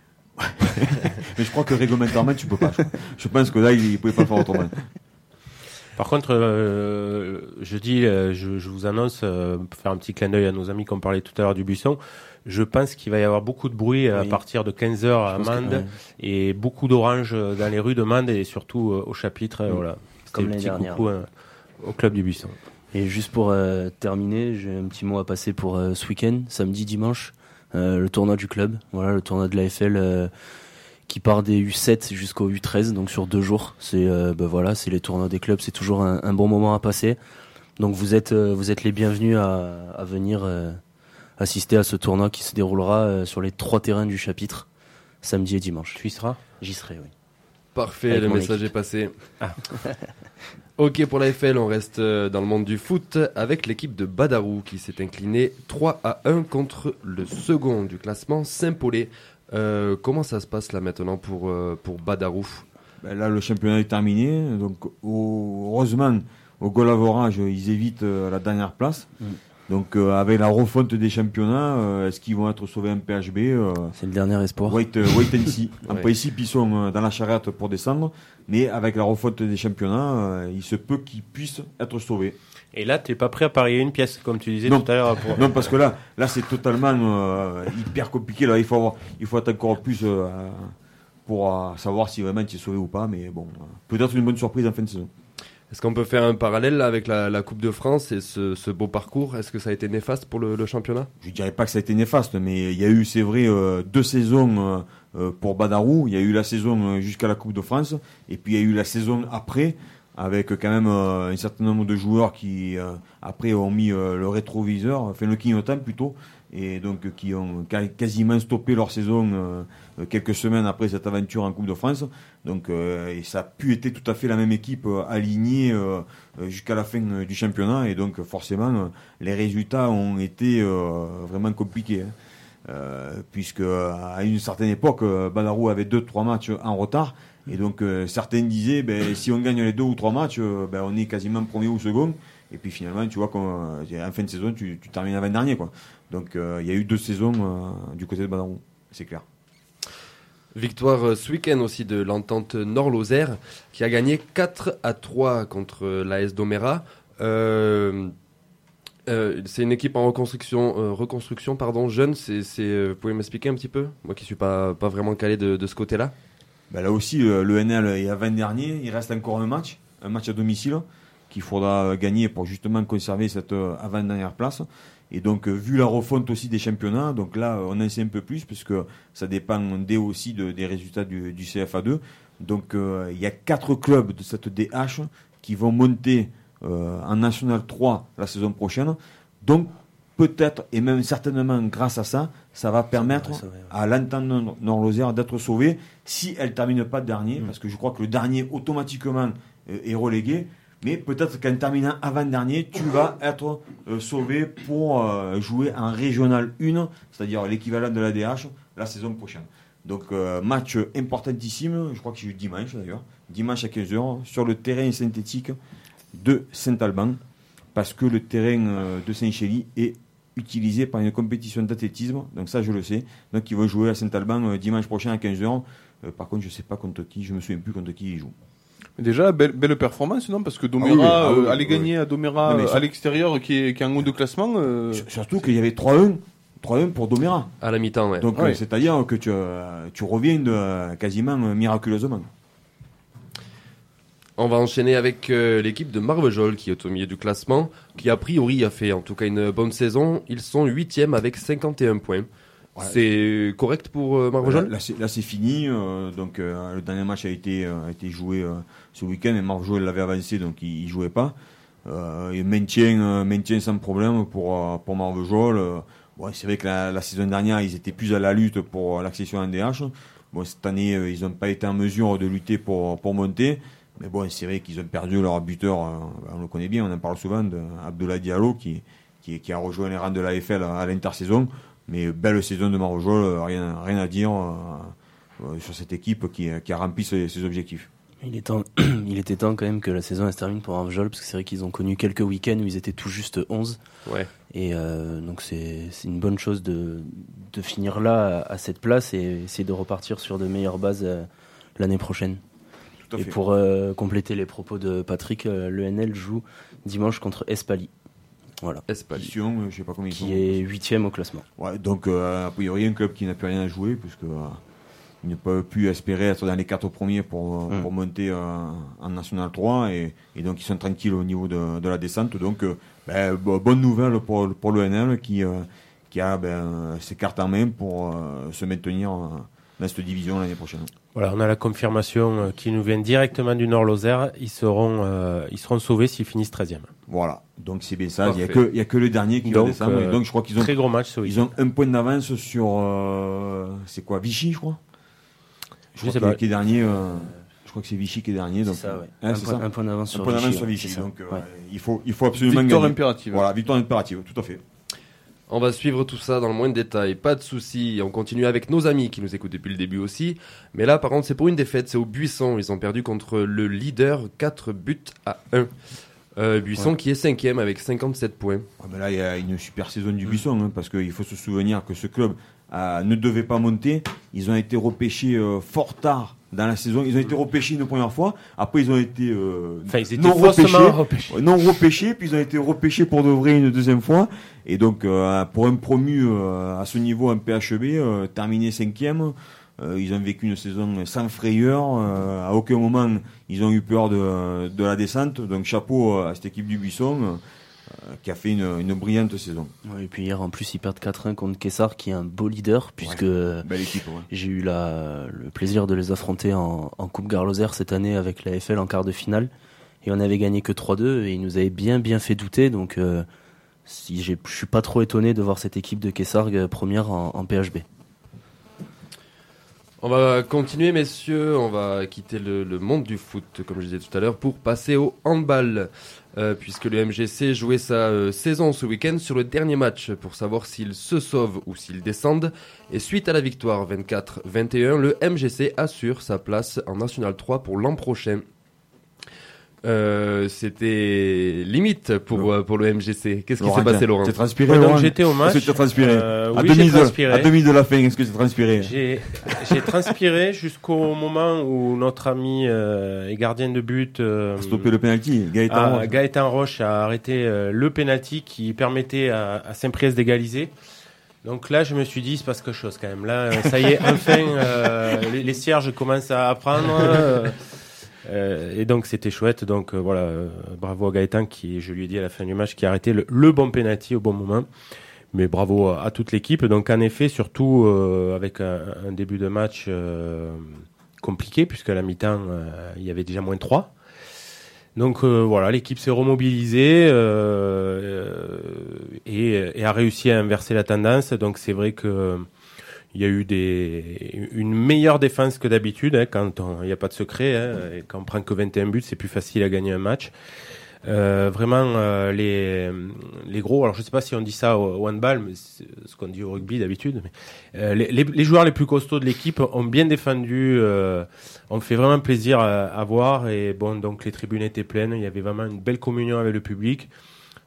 Mais je crois que réglementairement, tu peux pas. Je, je pense que là, ils ne pouvaient pas faire autrement. Par contre, euh, je dis, euh, je, je vous annonce, euh, pour faire un petit clin d'œil à nos amis qui ont parlé tout à l'heure du Buisson, je pense qu'il va y avoir beaucoup de bruit à oui. partir de quinze heures à Mende, que, ouais. et beaucoup d'oranges dans les rues de Mende et surtout euh, au chapitre. Euh, voilà. Comme C'était l'année un petit dernière. coucou euh, au club du Buisson. Et juste pour euh, terminer, j'ai un petit mot à passer pour euh, ce week-end, samedi, dimanche, euh, le tournoi du club, voilà, le tournoi de la F L euh, qui part des U sept jusqu'au U treize, donc sur deux jours. C'est euh, ben voilà, c'est les tournois des clubs, c'est toujours un, un bon moment à passer. Donc vous êtes euh, vous êtes les bienvenus à, à venir euh, assister à ce tournoi qui se déroulera euh, sur les trois terrains du chapitre, samedi et dimanche. Tu y seras ? J'y serai, oui. Parfait, Avec le mon message équipe. est passé. Ah. Ok, pour la F L, on reste dans le monde du foot avec l'équipe de Badarou qui s'est inclinée trois à un contre le second du classement, Saint-Paulé. Euh, comment ça se passe là maintenant pour, euh, pour Badarou ? Ben là, le championnat est terminé. Donc, au, heureusement, au goal average, ils évitent euh, la dernière place. Mm. Donc, euh, avec la refonte des championnats, euh, est-ce qu'ils vont être sauvés en P H B euh, C'est le dernier espoir. Wait, euh, wait and see. En Ouais. principe, ils sont euh, dans la charrette pour descendre. Mais avec la refonte des championnats, euh, il se peut qu'ils puissent être sauvés. Et là, t'es pas prêt à parier une pièce, comme tu disais Non. tout à l'heure. Pour... Non, parce que là, là c'est totalement euh, hyper compliqué. Là, il faut avoir, il faut être encore plus euh, pour euh, savoir si vraiment tu es sauvé ou pas. Mais bon, euh, peut-être une bonne surprise en fin de saison. Est-ce qu'on peut faire un parallèle là, avec la, la Coupe de France et ce, ce beau parcours ? Est-ce que ça a été néfaste pour le, le championnat ? Je dirais pas que ça a été néfaste, mais il y a eu, c'est vrai, euh, deux saisons euh, pour Badarou. Il y a eu la saison jusqu'à la Coupe de France, et puis il y a eu la saison après, avec quand même euh, un certain nombre de joueurs qui, euh, après, ont mis euh, le rétroviseur, enfin le clignotant plutôt, et donc qui ont ca- quasiment stoppé leur saison euh, quelques semaines après cette aventure en Coupe de France. Donc, euh, et ça a pu être tout à fait la même équipe euh, alignée euh, jusqu'à la fin euh, du championnat, et donc forcément, euh, les résultats ont été euh, vraiment compliqués. Hein. Euh, puisque à une certaine époque, Badarou avait deux trois matchs en retard, et donc euh, certains disaient ben, si on gagne les deux ou trois matchs, euh, ben, on est quasiment premier ou second, et puis finalement tu vois qu'en euh, fin de saison tu, tu termines avant-dernier, quoi. Donc il euh, y a eu deux saisons euh, du côté de Badarou, c'est clair. Victoire euh, ce week-end aussi de l'entente Nord-Lozère qui a gagné quatre à trois contre euh, l'A S Doméra. Euh, Euh, c'est une équipe en reconstruction, euh, reconstruction pardon, jeune. C'est, c'est, euh, vous pouvez m'expliquer un petit peu ? Moi qui suis pas, pas vraiment calé de, de ce côté-là. Ben là aussi, euh, le N L est avant-dernier. Il reste encore un match, un match à domicile qu'il faudra gagner pour justement conserver cette euh, avant-dernière place. Et donc, euh, vu la refonte aussi des championnats, donc là, on en sait un peu plus, puisque ça dépend des, aussi de, des résultats du, du C F A deux. Donc, euh, il y a quatre clubs de cette D H qui vont monter Euh, en National trois la saison prochaine. Donc peut-être et même certainement grâce à ça, ça va permettre ça va, ça va, ouais. à l'entente Nord-Lozère d'être sauvée si elle termine pas dernier, mmh. parce que je crois que le dernier automatiquement euh, est relégué. Mais peut-être qu'en terminant avant-dernier, tu vas être euh, sauvé pour euh, jouer en Régional un, c'est-à-dire l'équivalent de la D H la saison prochaine. Donc euh, match importantissime, je crois que c'est dimanche d'ailleurs, dimanche à quinze heures sur le terrain synthétique de Saint-Alban, parce que le terrain de Saint-Chély est utilisé par une compétition d'athlétisme, donc ça je le sais. Donc ils vont jouer à Saint-Alban euh, dimanche prochain à quinze heures. Euh, par contre, je sais pas contre qui, je me souviens plus contre qui ils jouent. Déjà, belle, belle performance, non? Parce que Doméra, ah oui, ah oui, euh, aller oui, gagner oui. à Doméra, non, euh, sur... à l'extérieur, qui est, qui est en haut de classement. Euh... Surtout qu'il y avait trois un. trois un pour Doméra. À la mi-temps, ouais. Donc, ouais. Euh, c'est-à-dire que tu, euh, tu reviens de, euh, quasiment euh, miraculeusement. On va enchaîner avec euh, l'équipe de Marvejols qui est au milieu du classement, qui a priori a fait en tout cas une bonne saison. Ils sont huitième avec cinquante et un points. Ouais. C'est correct pour euh, Marvejols ? Là, là, c'est, là, c'est fini. Euh, donc, euh, le dernier match a été, euh, a été joué euh, ce week-end et Marvejols l'avait avancé, donc il ne jouait pas. Euh, et maintien, euh, maintien sans problème pour, euh, pour Marvejols. Euh, ouais, c'est vrai que la, la saison dernière, ils étaient plus à la lutte pour l'accession en D H. Bon, cette année, euh, ils n'ont pas été en mesure de lutter pour, pour monter. Mais bon, c'est vrai qu'ils ont perdu leur buteur, euh, on le connaît bien, on en parle souvent, de Abdoulaye Diallo, qui, qui, qui a rejoint les rangs de la F L à, à l'intersaison. Mais belle saison de Marvejols, rien, rien à dire euh, euh, sur cette équipe qui, qui a rempli ses, ses objectifs. Il, est temps, il était temps quand même que la saison elle se termine pour Marvejols, parce que c'est vrai qu'ils ont connu quelques week-ends où ils étaient tout juste onze. Ouais. Et euh, donc c'est, c'est une bonne chose de, de finir là à, à cette place et essayer de repartir sur de meilleures bases euh, l'année prochaine. Et fait. pour euh, compléter les propos de Patrick, euh, l'E N L joue dimanche contre Espali. Voilà. Espali. Sion, je sais pas combien ils qui sont. est huitième au classement. Ouais, donc euh, a priori un club qui n'a plus rien à jouer puisque euh, il n'a pas pu espérer être dans les quatre premiers pour, mm. pour monter euh, en National trois et, et donc ils sont tranquilles au niveau de, de la descente. Donc euh, ben, bonne nouvelle pour, pour l'E N L qui, euh, qui a ben, ses cartes en main pour euh, se maintenir euh, dans cette division l'année prochaine. Voilà, on a la confirmation euh, qui nous vient directement du Nord-Lozère. Ils seront, euh, ils seront sauvés s'ils finissent treizième. Voilà, donc c'est bien ça. Il n'y a que, il y a que le dernier qui donc, va descendre. Euh, donc je crois qu'ils ont très gros match ce Ils ont un point d'avance sur, euh, c'est quoi, Vichy, je crois. Je, je crois sais qui est dernier. Euh, je crois que c'est Vichy qui est dernier. Donc, c'est ça, ouais. hein, un, c'est point, ça un point d'avance sur un point Vichy. d'avance sur Vichy. Donc euh, ouais. il faut, il faut absolument victoire gagner. impérative. Voilà, victoire impérative, tout à fait. On va suivre tout ça dans le moindre détail, pas de soucis. On continue avec nos amis qui nous écoutent depuis le début aussi. Mais là, par contre, c'est pour une défaite, c'est au Buisson. Ils ont perdu contre le leader, quatre buts à un. Euh, Buisson ouais. qui est cinquième avec cinquante-sept points. Ouais, ben là, il y a une super saison du Buisson, hein, parce qu'il faut se souvenir que ce club euh, ne devait pas monter. Ils ont été repêchés euh, fort tard dans la saison. Ils ont été repêchés une première fois. Après, ils ont été, euh, enfin, ils étaient non repêchés, repêchés. non repêchés, puis ils ont été repêchés pour de vrai une deuxième fois. Et donc, euh, pour un promu euh, à ce niveau en P H B, euh, terminé cinquième, euh, ils ont vécu une saison sans frayeur. Euh, à aucun moment, ils ont eu peur de, de la descente. Donc, chapeau à cette équipe du Buisson euh, qui a fait une, une brillante saison. Ouais, et puis hier, en plus, ils perdent quatre un contre Kessar, qui est un beau leader, puisque ouais, belle équipe, ouais. j'ai eu la, le plaisir de les affronter en, en Coupe Garloser cette année avec la F L en quart de finale. Et on n'avait gagné que trois deux, et ils nous avaient bien, bien fait douter. Donc, euh, si j'ai, je suis pas trop étonné de voir cette équipe de Kessargues première en, en P H B. On va continuer, messieurs. On va quitter le, le monde du foot, comme je disais tout à l'heure, pour passer au handball. Euh, puisque le M G C jouait sa euh, saison ce week-end sur le dernier match pour savoir s'ils se sauvent ou s'ils descendent. Et suite à la victoire vingt-quatre vingt et un, le M G C assure sa place en National trois pour l'an prochain. Euh, c'était limite pour, euh, pour le M G C. Qu'est-ce Laurent, qui s'est passé, Laurent? T'es transpiré, ouais, Laurent. Donc j'étais au match. Est-ce que tu as transpiré euh, à, oui, demi j'ai de, transpiré. à demi de la fin, est-ce que tu as transpiré? J'ai, j'ai transpiré jusqu'au moment où notre ami euh, et gardien de but euh, a stoppé le penalty. Gaëtan, a, Roche. Gaëtan Roche a arrêté euh, le penalty qui permettait à, à Saint-Priest d'égaliser. Donc là, je me suis dit, il se passe quelque chose quand même. Là, ça y est, enfin, euh, les, les cierges commencent à apprendre. Euh, Euh, et donc c'était chouette, donc euh, voilà, euh, bravo à Gaëtan qui, je lui ai dit à la fin du match, qui a arrêté le, le bon penalty au bon moment. Mais bravo à, à toute l'équipe. Donc en effet, surtout euh, avec un, un début de match euh, compliqué, puisque à la mi-temps euh, il y avait déjà moins trois. Donc euh, voilà, l'équipe s'est remobilisée euh, et, et a réussi à inverser la tendance. Donc c'est vrai que il y a eu des, une meilleure défense que d'habitude, hein, quand il n'y a pas de secret, hein, et quand on prend que vingt et un buts, c'est plus facile à gagner un match. Euh, vraiment, euh, les, les gros, alors je sais pas si on dit ça au, au handball, mais c'est ce qu'on dit au rugby d'habitude, mais, euh, les, les, les joueurs les plus costauds de l'équipe ont bien défendu, euh, ont fait vraiment plaisir à, à voir, et bon, donc les tribunes étaient pleines, il y avait vraiment une belle communion avec le public.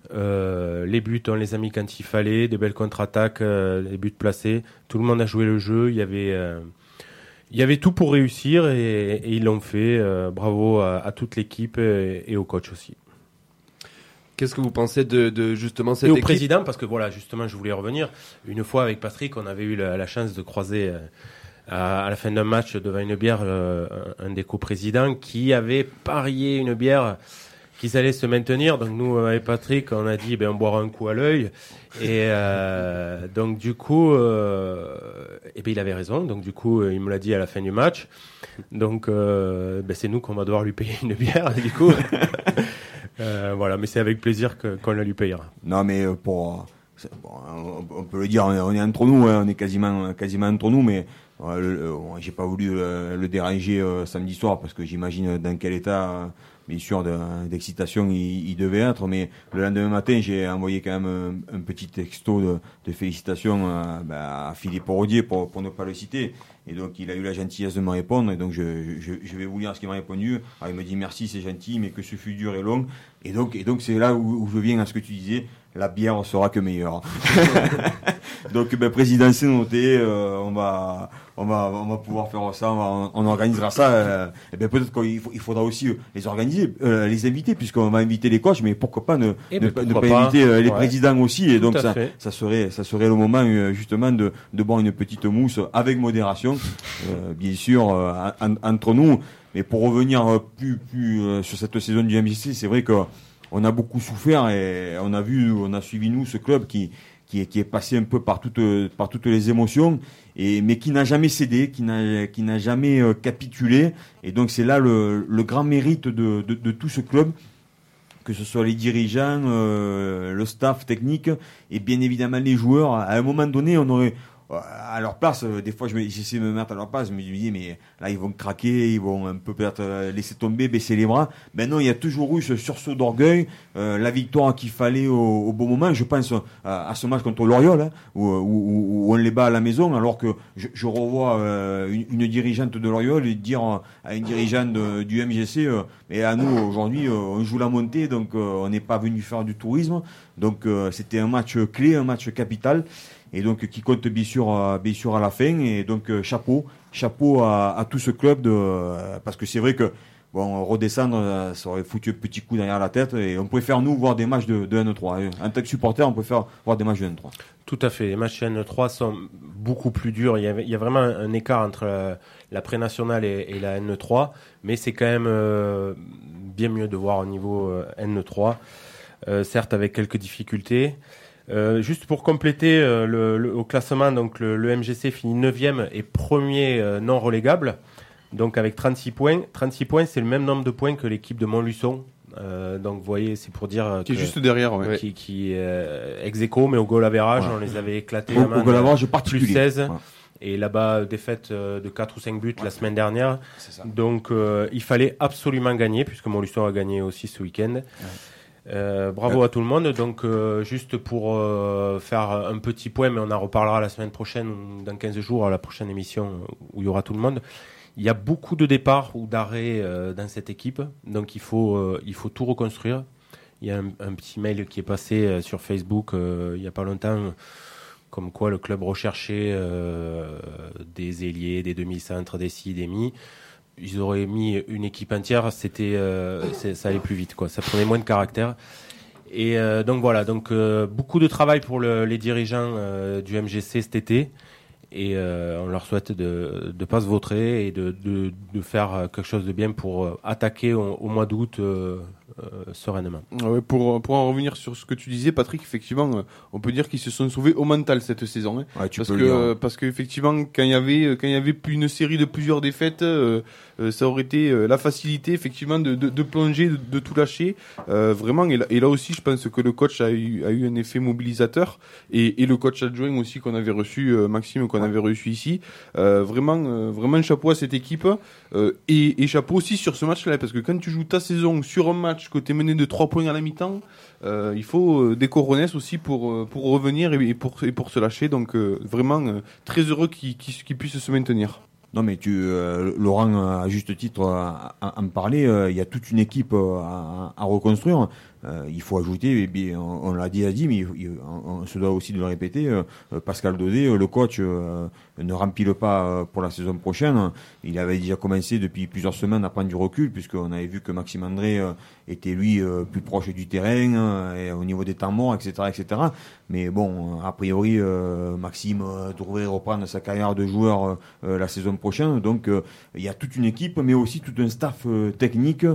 Euh, les buts, on les a mis quand il fallait, des belles contre-attaques, euh, des buts placés. Tout le monde a joué le jeu. Il y avait, euh, il y avait tout pour réussir et, et ils l'ont fait. Euh, bravo à, à toute l'équipe et, et au coach aussi. Qu'est-ce que vous pensez de, de justement cette et au équipe président, parce que voilà, justement, je voulais revenir. Une fois avec Patrick, on avait eu la, la chance de croiser euh, à, à la fin d'un match devant une bière euh, un, un des coprésidents qui avait parié une bière qu'ils allaient se maintenir. Donc nous, avec Patrick, on a dit, ben on boira un coup à l'œil. Et euh, donc du coup, euh, et ben il avait raison. Donc du coup, il me l'a dit à la fin du match. Donc euh, ben c'est nous qu'on va devoir lui payer une bière. Du coup, euh, voilà. Mais c'est avec plaisir que, qu'on la lui payera. Non, mais pour bon, on peut le dire, on est entre nous, hein, on est quasiment quasiment entre nous, mais euh, le, le, j'ai pas voulu euh, le déranger euh, samedi soir parce que j'imagine dans quel état. Euh, bien sûr de, d'excitation il, il devait être, mais le lendemain matin j'ai envoyé quand même un, un petit texto de, de félicitations à, bah, à Philippe Rodier pour, pour ne pas le citer, et donc il a eu la gentillesse de me répondre, et donc je, je, je vais vous lire ce qu'il m'a répondu. Alors il me dit merci, c'est gentil, mais que ce fut dur et long, et donc, et donc c'est là où, où je viens à ce que tu disais, la bière sera que meilleure. Donc ben, président, c'est noté, euh, on va on va on va pouvoir faire ça, on, va, on organisera ça. Euh, et ben peut-être qu'il faut, il faudra aussi les organiser, euh, les inviter, puisqu'on va inviter les coachs, mais pourquoi pas ne, eh ne, ben, ne pas, pas inviter euh, les ouais. présidents aussi, et Tout donc ça fait. ça serait ça serait le moment euh, justement de de boire une petite mousse avec modération, euh, bien sûr euh, en, entre nous. Mais pour revenir euh, plus plus euh, sur cette saison du M J C, c'est vrai que on a beaucoup souffert, et on a vu, on a suivi nous ce club qui qui est, qui est passé un peu par toutes par toutes les émotions, et mais qui n'a jamais cédé, qui n'a qui n'a jamais euh, capitulé, et donc c'est là le, le grand mérite de, de de tout ce club, que ce soit les dirigeants, euh, le staff technique et bien évidemment les joueurs. À un moment donné, on aurait à leur place, des fois je me, j'essaie de me mettre à leur place, je me dis mais là ils vont craquer, ils vont un peu peut-être laisser tomber, baisser les bras. Ben non, il y a toujours eu ce sursaut d'orgueil, euh, la victoire qu'il fallait au, au bon moment. Je pense à, à ce match contre l'Oriole, hein, où, où, où on les bat à la maison, alors que je, je revois euh, une, une dirigeante de l'Oriole dire à une dirigeante de, du M J C, euh, mais à nous aujourd'hui euh, on joue la montée, donc euh, on n'est pas venu faire du tourisme. Donc euh, c'était un match clé, un match capital, et donc qui compte bien sûr, euh, bien sûr à la fin. Et donc euh, chapeau, chapeau à, à tout ce club, de, euh, parce que c'est vrai que bon, redescendre, euh, ça aurait foutu un petit coup derrière la tête, et on préfère nous voir des matchs de, de N trois. En tant que supporter, on préfère voir des matchs de N trois. Tout à fait. Les matchs de N trois sont beaucoup plus durs. Il y a, il y a vraiment un, un écart entre la, la pré-nationale et, et la N trois, mais c'est quand même euh, bien mieux de voir au niveau euh, N trois, euh, certes avec quelques difficultés. Euh, juste pour compléter euh, le, le, au classement, donc le, le M G C finit neuvième et premier euh, non relégable, donc avec trente-six points. trente-six points, c'est le même nombre de points que l'équipe de Montluçon. Euh, donc vous voyez, c'est pour dire qui que, est juste derrière, ouais. qui, qui euh, ex aequo, mais au goal average, ouais. On les avait éclatés. Au, au goal average particulier. Plus seize. Ouais. Et là-bas, défaite de quatre ou cinq buts ouais. la semaine dernière. C'est ça. Donc euh, il fallait absolument gagner, puisque Montluçon a gagné aussi ce week-end. Ouais. Euh, bravo ouais. à tout le monde. Donc euh, juste pour euh, faire un petit point, mais on en reparlera la semaine prochaine ou dans quinze jours à la prochaine émission où il y aura tout le monde. Il y a beaucoup de départs ou d'arrêts euh, dans cette équipe, donc il faut euh, il faut tout reconstruire. Il y a un, un petit mail qui est passé euh, sur Facebook euh, il y a pas longtemps, comme quoi le club recherchait euh, des ailiers, des demi-centres, des ci, des mi. Ils auraient mis une équipe entière, c'était, euh, ça allait plus vite, quoi. Ça prenait moins de caractère. Et euh, donc voilà, donc euh, beaucoup de travail pour le, les dirigeants euh, du M G C cet été. Et euh, on leur souhaite de ne pas se vautrer et de, de, de faire quelque chose de bien pour attaquer au, au mois d'août euh, euh, sereinement. Ouais, pour, pour en revenir sur ce que tu disais, Patrick, effectivement, on peut dire qu'ils se sont sauvés au mental cette saison. Hein, ouais, tu parce peux que le dire. Parce qu'effectivement, quand il y avait quand il y avait une série de plusieurs défaites, euh, euh, ça aurait été euh, la facilité effectivement de, de, de plonger, de, de tout lâcher. Euh, vraiment, et là, et là aussi, je pense que le coach a eu, a eu un effet mobilisateur, et, et le coach adjoint aussi qu'on avait reçu, euh, Maxime, qu'on avait reçu ici. Euh, vraiment, euh, vraiment chapeau à cette équipe, euh, et, et chapeau aussi sur ce match-là, parce que quand tu joues ta saison sur un match que t'es mené de trois points à la mi-temps, euh, il faut euh, des coronesses aussi pour euh, pour revenir et, et pour et pour se lâcher. Donc euh, vraiment euh, très heureux qu'ils qu'ils qu'ils puissent se maintenir. Non mais tu, euh, Laurent, à juste titre, à, à en parler, euh, il y a toute une équipe euh, à, à reconstruire. euh, il faut ajouter, et bien, on, on l'a dit, a dit, mais il, il, on, on se doit aussi de le répéter. Euh, Pascal Daudet, le coach, euh, ne rempile pas pour la saison prochaine. Il avait déjà commencé depuis plusieurs semaines à prendre du recul, puisqu'on avait vu que Maxime André euh, était lui euh, plus proche du terrain, euh, et au niveau des temps morts, et cetera, et cetera. Mais bon, a priori, euh, Maxime euh, devrait reprendre sa carrière de joueur euh, la saison prochaine. Donc, euh, il y a toute une équipe, mais aussi tout un staff euh, technique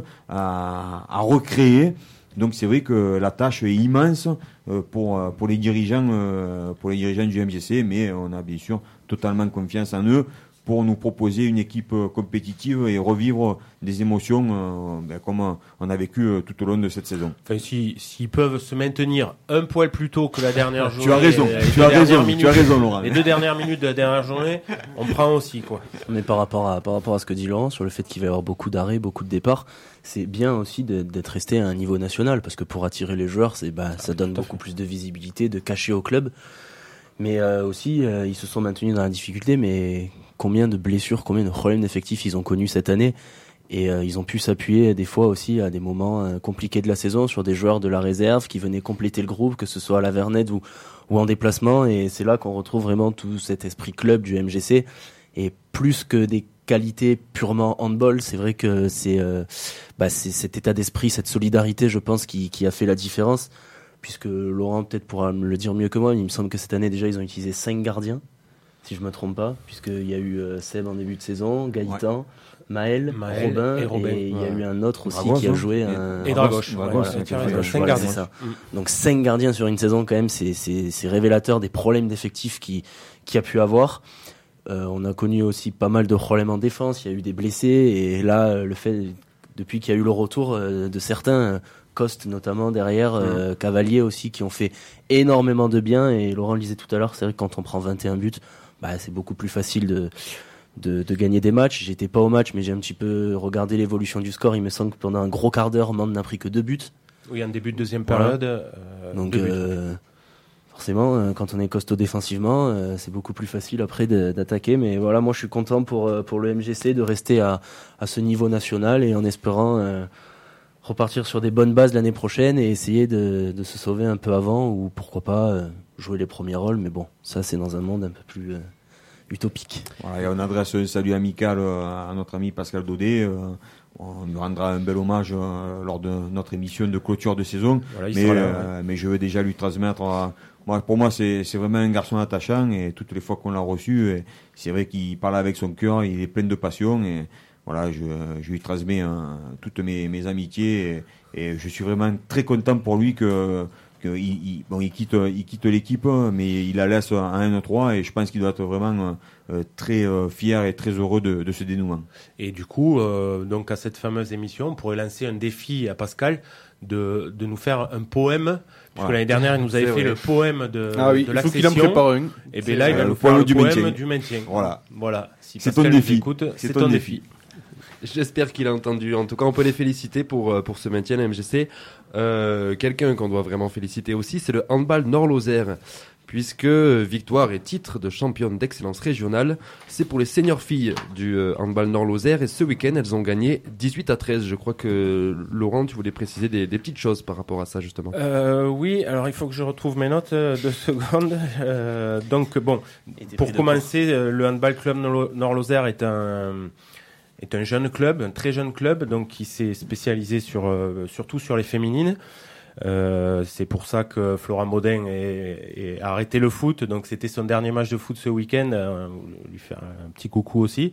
à, à recréer. Donc, c'est vrai que la tâche est immense euh, pour pour les dirigeants, euh, pour les dirigeants du M J C, mais on a bien sûr totalement confiance en eux pour nous proposer une équipe compétitive et revivre des émotions euh, ben, comme on a vécu euh, tout au long de cette saison. Enfin, si, s'ils peuvent se maintenir un poil plus tôt que la dernière journée. Tu as raison, tu as raison, minutes, tu as raison, Laurent. Les deux dernières minutes de la dernière journée, on prend aussi, quoi. Mais par rapport à, par rapport à ce que dit Laurent, sur le fait qu'il va y avoir beaucoup d'arrêts, beaucoup de départs, c'est bien aussi de, d'être resté à un niveau national, parce que pour attirer les joueurs, c'est, bah, ça donne beaucoup plus de visibilité, de cachet au club. Mais euh, aussi, euh, ils se sont maintenus dans la difficulté, mais combien de blessures, combien de problèmes d'effectifs ils ont connus cette année. Et euh, ils ont pu s'appuyer des fois aussi à des moments euh, compliqués de la saison sur des joueurs de la réserve qui venaient compléter le groupe, que ce soit à la Vernette ou, ou en déplacement. Et c'est là qu'on retrouve vraiment tout cet esprit club du M G C. Et plus que des qualités purement handball, c'est vrai que c'est, euh, bah, c'est cet état d'esprit, cette solidarité, je pense, qui, qui a fait la différence. Puisque Laurent peut-être pourra me le dire mieux que moi, il me semble que cette année déjà ils ont utilisé cinq gardiens, si je me trompe pas, puisqu'il y a eu euh, Seb en début de saison, Gaëtan, ouais. Maël, Maël Robin, et, Robin. et il ouais. y a eu un autre aussi Dragos, qui a joué et, un... et Dragos, voilà, voilà, voilà, cinq voilà, gardiens. c'est ça. Mm. Donc cinq gardiens sur une saison quand même, c'est, c'est, c'est révélateur des problèmes d'effectifs qui qui a pu avoir. Euh, on a connu aussi pas mal de problèmes en défense, il y a eu des blessés, et là le fait depuis qu'il y a eu le retour euh, de certains. Coste notamment derrière, euh, Cavalier aussi, qui ont fait énormément de bien. Et Laurent le disait tout à l'heure, c'est vrai que quand on prend vingt et un buts, bah, c'est beaucoup plus facile de, de, de gagner des matchs. J'étais pas au match, mais j'ai un petit peu regardé l'évolution du score. Il me semble que pendant un gros quart d'heure, Mende n'a pris que deux buts. Oui, un début de deuxième période. Voilà. Euh, Donc euh, forcément, euh, quand on est costaud défensivement, euh, c'est beaucoup plus facile après de, d'attaquer. Mais voilà, moi je suis content pour, pour le M G C de rester à, à ce niveau national et en espérant... Euh, repartir sur des bonnes bases l'année prochaine et essayer de, de se sauver un peu avant ou pourquoi pas euh, jouer les premiers rôles, mais bon, ça c'est dans un monde un peu plus euh, utopique. Voilà, et on adresse un salut amical à notre ami Pascal Daudet. Euh, on lui rendra un bel hommage euh, lors de notre émission de clôture de saison. Voilà, mais, là, euh, ouais. mais je veux déjà lui transmettre. Euh, moi, pour moi, c'est, c'est vraiment un garçon attachant et toutes les fois qu'on l'a reçu, et c'est vrai qu'il parle avec son cœur, il est plein de passion et voilà, je, je lui transmets hein, toutes mes, mes amitiés et, et je suis vraiment très content pour lui que, que il, il, bon, il quitte, il quitte l'équipe, mais il la laisse en N trois et je pense qu'il doit être vraiment euh, très euh, fier et très heureux de, de ce dénouement. Et du coup, euh, donc à cette fameuse émission, on pourrait lancer un défi à Pascal de, de nous faire un poème. Puisque voilà. L'année dernière, il nous avait c'est fait vrai. le poème de, ah oui, de Il l'accession. faut qu'il en prépare une. Et bien là, il va le nous faire le du poème maintien. du maintien. Voilà. Voilà. Si c'est Pascal ton défi. Écoute, c'est, c'est ton ton défi. défi. J'espère qu'il a entendu. En tout cas, on peut les féliciter pour, pour ce maintien à M G C. Euh, quelqu'un qu'on doit vraiment féliciter aussi, c'est le handball Nord-Lozère. Puisque victoire et titre de championne d'excellence régionale, c'est pour les seniors filles du handball Nord-Lozère. Et ce week-end, elles ont gagné dix-huit à treize. Je crois que, Laurent, tu voulais préciser des, des petites choses par rapport à ça, justement. Euh, oui, alors il faut que je retrouve mes notes euh, deux secondes. Euh, donc, bon, pour commencer, euh, le handball club Nord-Lozère est un... est un jeune club, un très jeune club, donc qui s'est spécialisé sur, euh, surtout sur les féminines. Euh, c'est pour ça que Florent Baudin a arrêté le foot, donc c'était son dernier match de foot ce week-end. Euh, lui faire un petit coucou aussi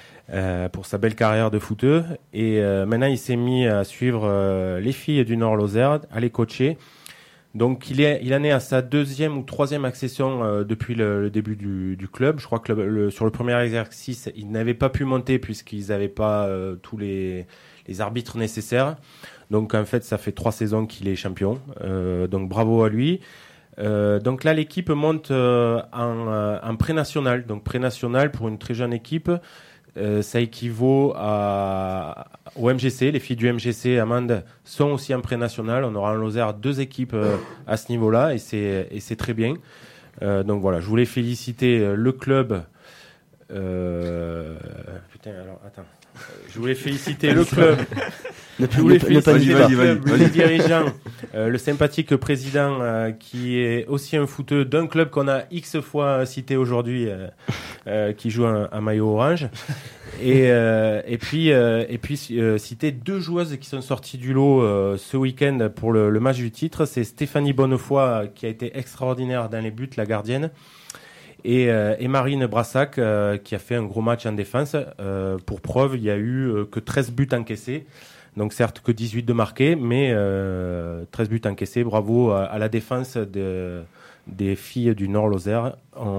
euh, pour sa belle carrière de footeux. Et euh, maintenant, il s'est mis à suivre euh, les filles du Nord-Lozère, à les coacher. Donc il est, il en est à sa deuxième ou troisième accession euh, depuis le, le début du, du club. Je crois que le, le, sur le premier exercice, ils n'avaient pas pu monter puisqu'ils n'avaient pas euh, tous les, les arbitres nécessaires. Donc en fait, ça fait trois saisons qu'il est champion. Euh, donc bravo à lui. Euh, donc là, l'équipe monte euh, en, euh, en pré-national. Donc pré-national pour une très jeune équipe. Euh, ça équivaut à, au M G C. Les filles du M G C, Amande, sont aussi en pré-national. On aura en Lozère deux équipes euh, à ce niveau-là et c'est, et c'est très bien. Euh, donc voilà, je voulais féliciter le club Euh... Putain, alors attends. Je voulais féliciter le club. Ne, Je voulais ne, ne féliciter panique le pas. club, les dirigeants, euh, le sympathique président euh, qui est aussi un footeux d'un club qu'on a X fois cité aujourd'hui, euh, euh, qui joue un, un maillot orange. Et, euh, et puis, euh, et puis euh, citer deux joueuses qui sont sorties du lot euh, ce week-end pour le, le match du titre. C'est Stéphanie Bonnefoy qui a été extraordinaire dans les buts, la gardienne. Et, euh, et Marine Brassac euh, qui a fait un gros match en défense. Euh, pour preuve, il y a eu euh, que treize buts encaissés. Donc certes que dix-huit de marqués, mais euh, treize buts encaissés. Bravo à, à la défense de, des filles du Nord-Lozère.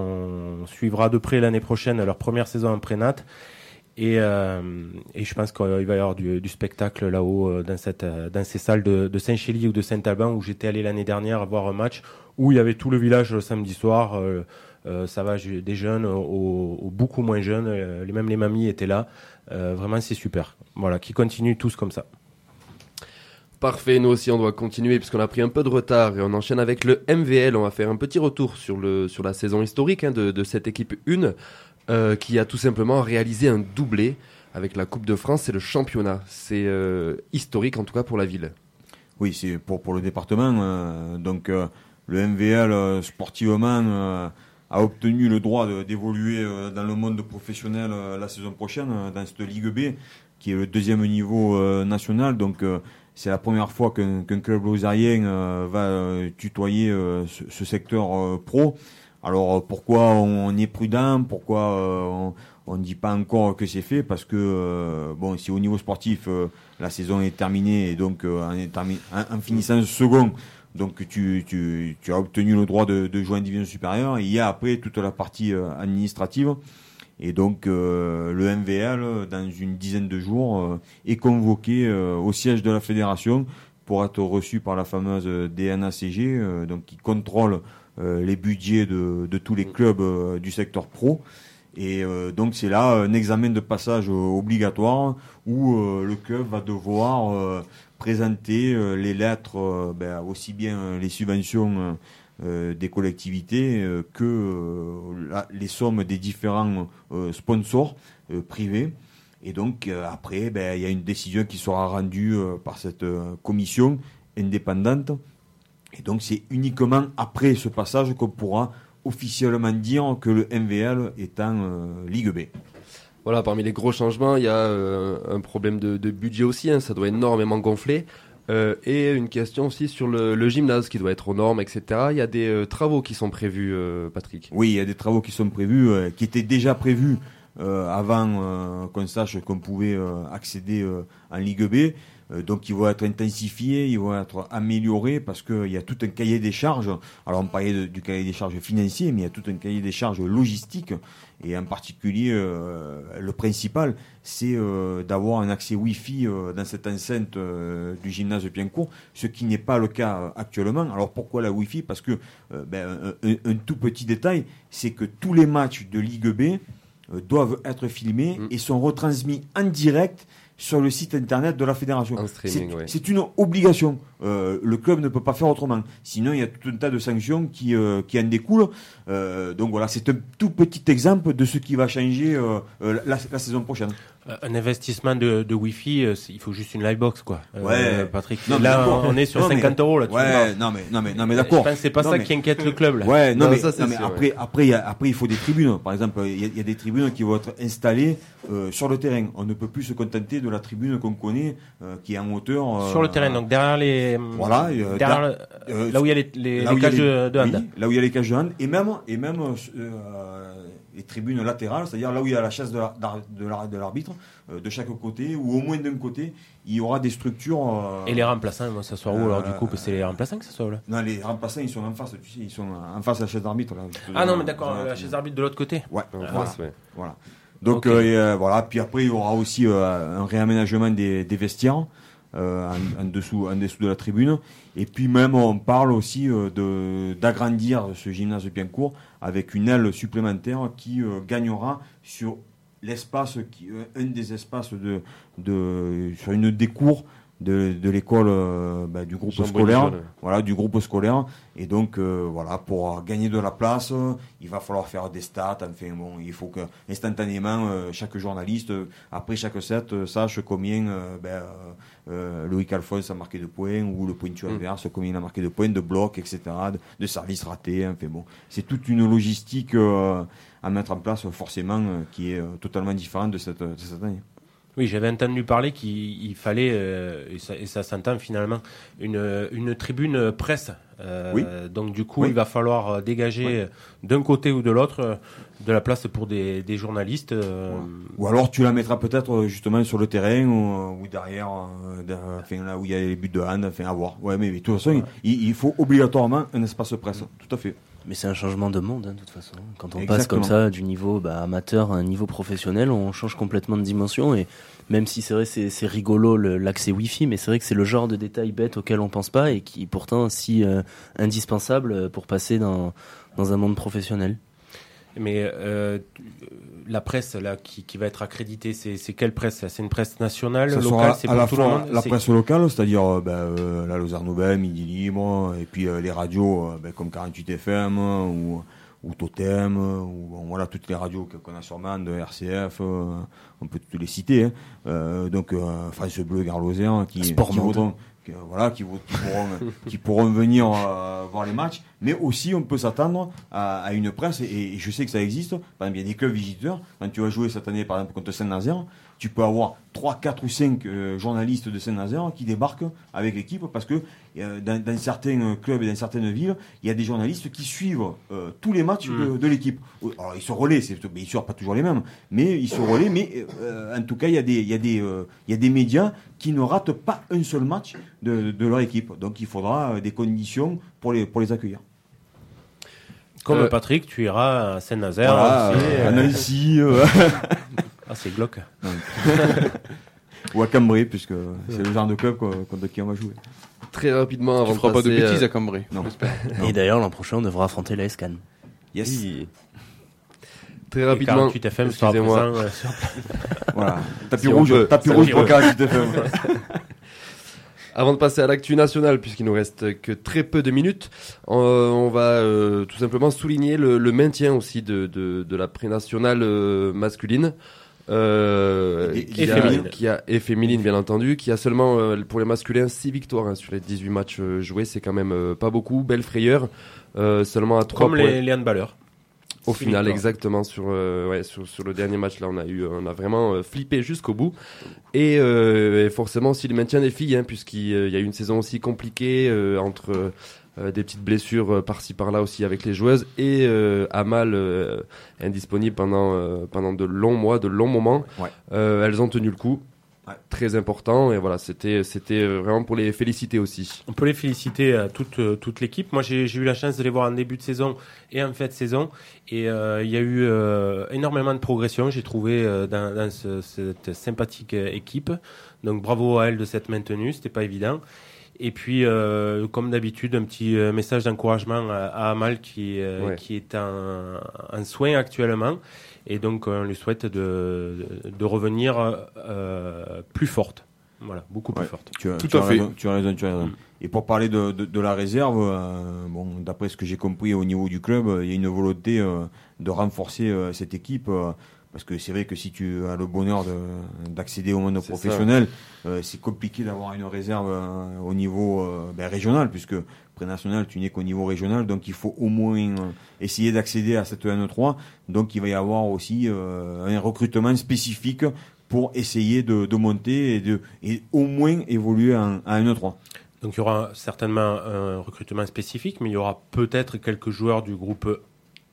On suivra de près l'année prochaine leur première saison en prénat. Et, euh, et je pense qu'il va y avoir du, du spectacle là-haut dans, cette, dans ces salles de, de Saint-Chély ou de Saint-Alban où j'étais allé l'année dernière voir un match où il y avait tout le village le samedi soir. Euh, euh, ça va des jeunes aux, aux beaucoup moins jeunes. Euh, même les mamies étaient là. Euh, vraiment, c'est super. Voilà, qui continuent tous comme ça. Parfait, nous aussi on doit continuer puisqu'on a pris un peu de retard et on enchaîne avec le M V L. On va faire un petit retour sur, le, sur la saison historique hein, de, de cette équipe un euh, qui a tout simplement réalisé un doublé avec la Coupe de France et le championnat. C'est euh, historique en tout cas pour la ville. Oui, c'est pour, pour le département. Euh, donc euh, le M V L euh, sportivement euh, a obtenu le droit de, d'évoluer euh, dans le monde professionnel euh, la saison prochaine euh, dans cette Ligue B qui est le deuxième niveau euh, national. Donc euh, c'est la première fois qu'un, qu'un club lozérien euh, va euh, tutoyer euh, ce, ce secteur euh, pro. Alors euh, pourquoi on est prudent, pourquoi euh, on ne dit pas encore que c'est fait, parce que euh, bon, si au niveau sportif euh, la saison est terminée et donc euh, en, termi- en, en finissant second, donc tu, tu, tu as obtenu le droit de, de jouer en division supérieure. Et il y a après toute la partie euh, administrative. Et donc euh, le M V L, dans une dizaine de jours, euh, est convoqué euh, au siège de la fédération pour être reçu par la fameuse D N A C G, euh, donc qui contrôle euh, les budgets de, de tous les clubs euh, du secteur pro. Et euh, donc c'est là un examen de passage euh, obligatoire où euh, le club va devoir euh, présenter euh, les lettres, euh, ben, aussi bien euh, les subventions euh, des collectivités euh, que euh, la, les sommes des différents euh, sponsors euh, privés. Et donc euh, après, ben, il y a une décision qui sera rendue euh, par cette euh, commission indépendante. Et donc c'est uniquement après ce passage qu'on pourra officiellement dire que le M V L est en euh, Ligue B. Voilà, parmi les gros changements, il y a euh, un problème de, de budget aussi, hein, ça doit énormément gonfler. Euh, et une question aussi sur le, le gymnase qui doit être aux normes, et cetera. Il y a des euh, travaux qui sont prévus, euh, Patrick. Oui, il y a des travaux qui sont prévus, euh, qui étaient déjà prévus euh, avant euh, qu'on sache qu'on pouvait euh, accéder euh, en Ligue B. Euh, donc ils vont être intensifiés, ils vont être améliorés parce qu'il y a tout un cahier des charges. Alors on parlait de, du cahier des charges financier, mais il y a tout un cahier des charges logistiques. Et en particulier, euh, le principal, c'est euh, d'avoir un accès Wi-Fi euh, dans cette enceinte euh, du gymnase de Piencourt, ce qui n'est pas le cas euh, actuellement. Alors pourquoi la Wi-Fi ? Parce que euh, ben, un, un tout petit détail, c'est que tous les matchs de Ligue B euh, doivent être filmés mmh. et sont retransmis en direct sur le site internet de la fédération. En streaming, c'est, oui. c'est une obligation. Euh, le club ne peut pas faire autrement. Sinon, il y a tout un tas de sanctions qui, euh, qui en découlent. Euh, donc voilà, c'est un tout petit exemple de ce qui va changer euh, la, la saison prochaine. Un investissement de, de Wi-Fi, euh, il faut juste une livebox, quoi. Ouais, euh, Patrick. Non, là, on, on est sur non, cinquante mais, euros là. Ouais, non mais non mais non mais d'accord. Je pense que c'est pas non, ça mais, qui inquiète le club là. Ouais, non, non mais, ça, c'est non, mais sûr, après ouais. après il y a, après il faut des tribunes. Par exemple, il y a, il y a des tribunes qui vont être installées euh, sur le terrain. On ne peut plus se contenter de la tribune qu'on connaît euh, qui est en hauteur. Euh, sur le terrain, donc derrière les. Voilà. Euh, derrière der, le, euh, là où il y a les, les, là les où cages il y a les, de, de hand. Oui, là où il y a les cages de hand et même et même euh, les tribunes latérales, c'est-à-dire là où il y a la chaise de, la, de, la, de l'arbitre, euh, de chaque côté, ou au moins d'un côté, il y aura des structures... Euh, et les remplaçants, ils vont s'asseoir où alors du coup ? C'est les remplaçants qui s'assoient là ? Non, les remplaçants, ils sont en face, tu sais, ils sont en face de la chaise d'arbitre. Là, ah non, mais d'accord, la chaise d'arbitre de l'autre côté ? Ouais, en voilà. face, ouais. Voilà. Donc, okay. euh, et, euh, voilà, puis après, il y aura aussi euh, un réaménagement des, des vestiaires. Euh, en, en, dessous, en dessous de la tribune. Et puis même, on parle aussi euh, de, d'agrandir ce gymnase de Piencourt avec une aile supplémentaire qui euh, gagnera sur l'espace, qui, euh, un des espaces de, de, sur une des cours de, de l'école euh, bah, du groupe Jean scolaire, Bonichon, ouais. voilà, du groupe scolaire. Et donc, euh, voilà, pour gagner de la place, euh, il va falloir faire des stats. Enfin, bon, il faut que instantanément, euh, chaque journaliste, euh, après chaque set, euh, sache combien euh, ben, euh, euh, Loïc Alphonse a marqué de points ou le pointu adverse, mm. combien il a marqué de points, de blocs, et cetera, de, de services ratés. Enfin, bon, c'est toute une logistique euh, à mettre en place, forcément, euh, qui est euh, totalement différente de cette, de cette année. Oui, j'avais entendu parler qu'il il fallait, euh, et ça, et ça s'entend finalement, une, une tribune presse. Euh, oui. Donc du coup, oui. il va falloir dégager oui. d'un côté ou de l'autre de la place pour des, des journalistes. Euh... Ou alors tu la mettras peut-être justement sur le terrain ou, ou derrière, euh, enfin, là où il y a les buts de hand, enfin à voir. Ouais, mais, mais de toute façon, ouais. il, il faut obligatoirement un espace presse. Tout à fait. Mais c'est un changement de monde, hein, de toute façon. Quand on Exactement. passe comme ça du niveau bah, amateur à un niveau professionnel, on change complètement de dimension. Et même si c'est vrai, c'est, c'est rigolo le, l'accès Wi-Fi, mais c'est vrai que c'est le genre de détail bête auquel on pense pas et qui pourtant est si euh, indispensable pour passer dans, dans un monde professionnel. Mais euh, la presse là qui, qui va être accréditée, c'est, c'est quelle presse? C'est une presse nationale, ça locale, c'est à pour la tout fois le monde. La c'est... presse locale, c'est-à-dire ben, euh, la Lausanne Nouvelle, Midi Libre, et puis euh, les radios euh, ben, comme quarante-huit F M ou, ou Totem, ou bon, voilà toutes les radios qu'on a sur Mande, R C F, euh, on peut toutes les citer. Hein. Euh, donc euh, France Bleu, Gare Lausanne, qui, qui voudront, qui, voilà, qui, qui pourront, qui pourront venir euh, voir les matchs. Mais aussi, on peut s'attendre à, à une presse, et, et je sais que ça existe. Par exemple, il y a des clubs visiteurs. Quand tu vas jouer cette année, par exemple, contre Saint-Nazaire, tu peux avoir trois, quatre ou cinq euh, journalistes de Saint-Nazaire qui débarquent avec l'équipe parce que euh, dans, dans certains clubs et dans certaines villes, il y a des journalistes qui suivent euh, tous les matchs mmh. de, de l'équipe. Alors, ils se relaient, c'est bien sûr pas toujours les mêmes, mais ils se relaient. Mais euh, en tout cas, il y a des, il y a des, euh, il y a des médias qui ne ratent pas un seul match de, de leur équipe. Donc, il faudra des conditions pour les, pour les accueillir. Comme euh, Patrick, tu iras à Saint-Nazaire, voilà, aussi, euh, à Nancy. Euh... ah, c'est glauque. Ou à Cambrai, puisque c'est le genre de club contre qui on va jouer. Très rapidement, avant tu feras de pas de passer, bêtises euh... à Cambrai. Non. non. Et d'ailleurs, l'an prochain, on devra affronter la S C A N. Yes. Oui. Très rapidement. quarante-huit F M sera présent. Euh, sur... voilà. Tapis si rouge, peut, tapis rouge pour quarante-huit F M. Avant de passer à l'actu nationale, puisqu'il nous reste que très peu de minutes, euh, on va euh, tout simplement souligner le, le maintien aussi de, de, de la pré-nationale euh, masculine. Euh, et, qui et, a, féminine. qui a, et féminine, bien entendu, qui a seulement, euh, pour les masculins, six victoires hein, sur les dix-huit matchs euh, joués. C'est quand même euh, pas beaucoup. Belle frayeur. Euh, seulement à trois Comme points. les, les handballeurs. Au final, victoires. exactement, sur, euh, ouais, sur, sur le dernier match, là, on a, eu, on a vraiment euh, flippé jusqu'au bout. Et, euh, et forcément aussi le maintien des filles, hein, puisqu'il euh, y a eu une saison aussi compliquée euh, entre euh, des petites blessures euh, par-ci par-là aussi avec les joueuses et euh, Amal euh, indisponible pendant, euh, pendant de longs mois, de longs moments. Ouais. Euh, elles ont tenu le coup. Ouais. Très important, et voilà, c'était, c'était vraiment pour les féliciter aussi. On peut les féliciter à toute, toute l'équipe. Moi, j'ai, j'ai eu la chance de les voir en début de saison et en fin de saison, et euh, il y a eu euh, énormément de progression, j'ai trouvé, euh, dans, dans ce, cette sympathique équipe. Donc bravo à elles de s'être maintenues, c'était pas évident. Et puis, euh, comme d'habitude, un petit euh, message d'encouragement à, à Amal qui, euh, ouais. qui est en, en soins actuellement. Et donc, on lui souhaite de, de, de revenir euh, plus forte. Voilà, beaucoup plus ouais, forte. Tu as, Tout tu à as fait. Raison, tu as raison, tu as raison. Mm. Et pour parler de, de, de la réserve, euh, bon, d'après ce que j'ai compris au niveau du club, il y a une volonté euh, de renforcer euh, cette équipe. Euh, parce que c'est vrai que si tu as le bonheur de, d'accéder au monde c'est professionnel, euh, c'est compliqué d'avoir une réserve euh, au niveau euh, ben, régional, puisque pré-national, tu n'es qu'au niveau régional, donc il faut au moins euh, essayer d'accéder à cette N trois. Donc il va y avoir aussi euh, un recrutement spécifique pour essayer de, de monter et, de, et au moins évoluer en, en N trois. Donc il y aura certainement un recrutement spécifique, mais il y aura peut-être quelques joueurs du groupe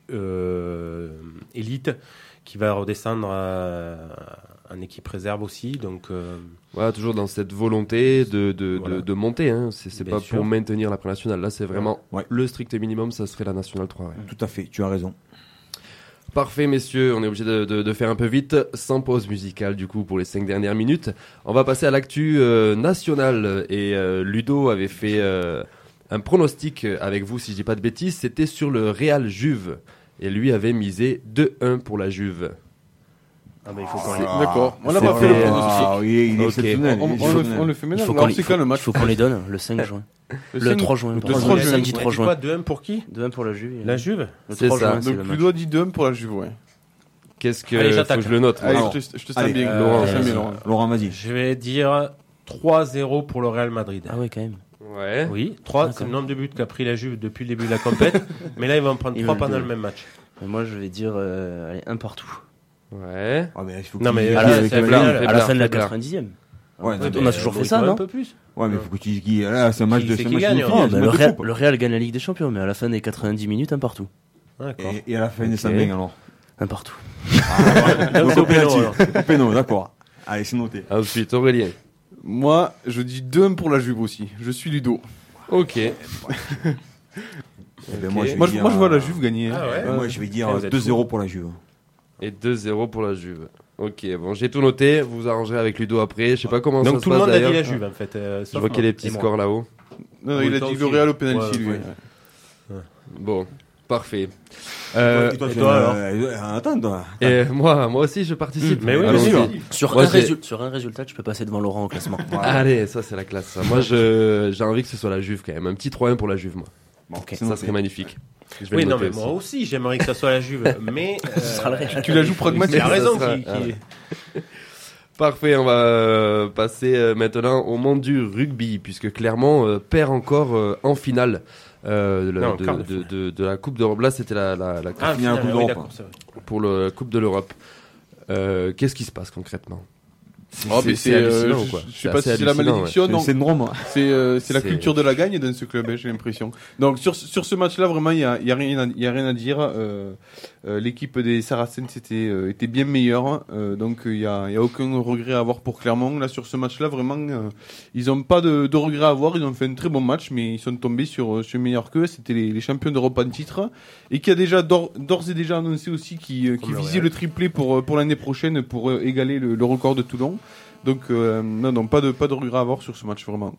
euh, élite qui va redescendre à, en équipe réserve aussi. Donc, euh... voilà, toujours dans cette volonté de, de, voilà. de, de monter. Hein. C'est, c'est pas sûr. Pour maintenir la pré-nationale. Là, c'est vraiment ouais. le strict minimum, ça serait la nationale trois. Ouais. Tout à fait, tu as raison. Parfait, messieurs, on est obligé de, de, de faire un peu vite, sans pause musicale du coup pour les cinq dernières minutes. On va passer à l'actu euh, nationale. Et euh, Ludo avait fait euh, un pronostic avec vous, si je dis pas de bêtises, c'était sur le Real Juve. Et lui avait misé deux un pour la Juve. Ah bah il faut qu'on C'est- les... D'accord. On n'a C'est pas fait le fait. pronostic. Ah oui, il est Ok. exceptionnel. On, il est on le, exceptionnel. on le fait Il maintenant. faut qu'on Alors les, c'est faut- quand le match? il faut qu'on les donne, le cinq juin. Le Le cinq trois juin. le pardon. trois Le juin. samedi On a trois dit juin. quoi, deux un pour qui? deux un pour la Juve. et- La Juve? Le C'est trois ça. juin, c'est Donc le match. Ludo a dit deux un pour la Juve, ouais. Qu'est-ce que Allez, faut j'attaque. que je le note moi. Allez, Alors, je te, je te sens allez, bien. euh, Laurent, vas-y. sens bien, Laurent. Laurent, vas-y. Je vais dire trois zéro pour le Real Madrid. Ah ouais, quand même. Ouais. Oui, trois, D'accord. c'est le nombre de buts qu'a pris la Juve depuis le début de la compète. Mais là, ils vont en prendre Ils trois veulent pendant deux. le même match. Mais moi, je vais dire euh, allez, un partout. Ouais. Ah, mais il faut Non, qu'il mais y ait à qui la- avec c'est la la Juve. finale. À la fin de la Faiblard. quatre-vingt-dixième. Ouais, On non, a mais- toujours fait il ça, faut non un peu plus. Ouais, mais il faut que tu qui là, c'est un match Qui de c'est c'est un qui match gagne, de hein finale, Oh, c'est bah, un le, match de Real, coupe. le Real gagne la Ligue des Champions, mais à la fin des quatre-vingt-dix minutes, un partout. D'accord. Et, et à la fin des Ok. Saint-Denis, alors. Un partout. Donc, c'est au péno, alors. Au péno, d'accord. Allez, c'est noté. Ensuite, Aurélien. Moi, je dis deux un pour la Juve aussi. Je suis Ludo. Ok. Eh ben, moi, je vais Moi, je, dire, moi, je vois la Juve gagner. hein. Ah ouais. euh, Moi, je vais dire Eh, vous êtes deux zéro pour la Juve. Et deux zéro pour la Juve. Ok, bon, j'ai tout noté. Vous vous arrangerez avec Ludo après. Je sais pas comment ça Donc se tout le passe monde a dit d'ailleurs. la Juve, en fait. euh, Je sauf vois qu'il y a moi. les petits Et moi. scores là-haut. Non, non, Oui, il a toi dit aussi. le Real au penalty, Ouais, lui. ouais. Bon, parfait. Euh, Et toi, et tu toi, as- alors euh, Attends, toi. et moi, moi aussi, je participe. Mais oui, bien Allons-y. sûr. Sur, Moi, un j'ai- résu- sur un résultat, tu peux passer devant Laurent au classement. Allez, ça c'est la classe. Ça. Moi, je, j'ai envie que ce soit la Juve quand même. Un petit trois un pour la Juve, moi. Bon, Ok. c'est Ça noté. serait magnifique. Je vais Oui, le non, noter mais aussi. moi aussi, j'aimerais que ça soit la Juve. Mais. Ce sera le euh, Real. Tu la joues pragmatique. Il a raison. Ça sera- qui- qui- ah. Parfait, on va euh, passer euh, maintenant au monde du rugby, puisque Clermont euh, perd encore euh, en finale euh, de, la- Non, de, quart de de, finale. de- de la Coupe d'Europe. Là, c'était la, la, la Ah, finale, finale, Coupe oui, d'Europe. d'accord, c'est vrai. pour le- la Coupe de l'Europe. Euh, Qu'est-ce qui se passe concrètement? C'est Oh, mais c'est- c'est, c'est euh, hallucinant, je- quoi. je sais C'est pas assez si c'est la hallucinant, malédiction, C'est non. le syndrome. C'est euh, c'est la C'est- culture de la gagne dans ce club, hein, j'ai l'impression. Donc sur sur ce match-là, vraiment, il y a, il y a rien, à- il y a rien à dire. Euh, euh, L'équipe des Saracens était euh, était bien meilleure, euh, donc il y a il y a aucun regret à avoir pour Clermont. Là sur ce match-là, vraiment, euh, ils ont pas de, de regret à avoir. Ils ont fait un très bon match, mais ils sont tombés sur sur meilleur qu'eux. C'était les, les champions d'Europe en titre et qui a déjà d'or- d'ores et déjà annoncé aussi qui qui Comme le visait Real. le triplé pour pour l'année prochaine pour euh, égaler le, le record de Toulon. Donc euh, non non pas de pas de regret à avoir sur ce match vraiment.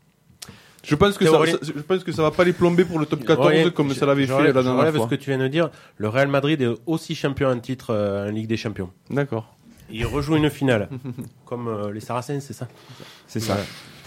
Je pense que Théo, ça, allez. ça- je pense que ça va pas les plomber pour le top quatorze Ouais, comme je- ça l'avait je fait relève- la je dernière relève fois. ce que tu viens de dire. Le Real Madrid est aussi champion en titre euh, en Ligue des Champions. D'accord. Il rejoue une finale, comme euh, les Saracens, c'est ça? C'est ça.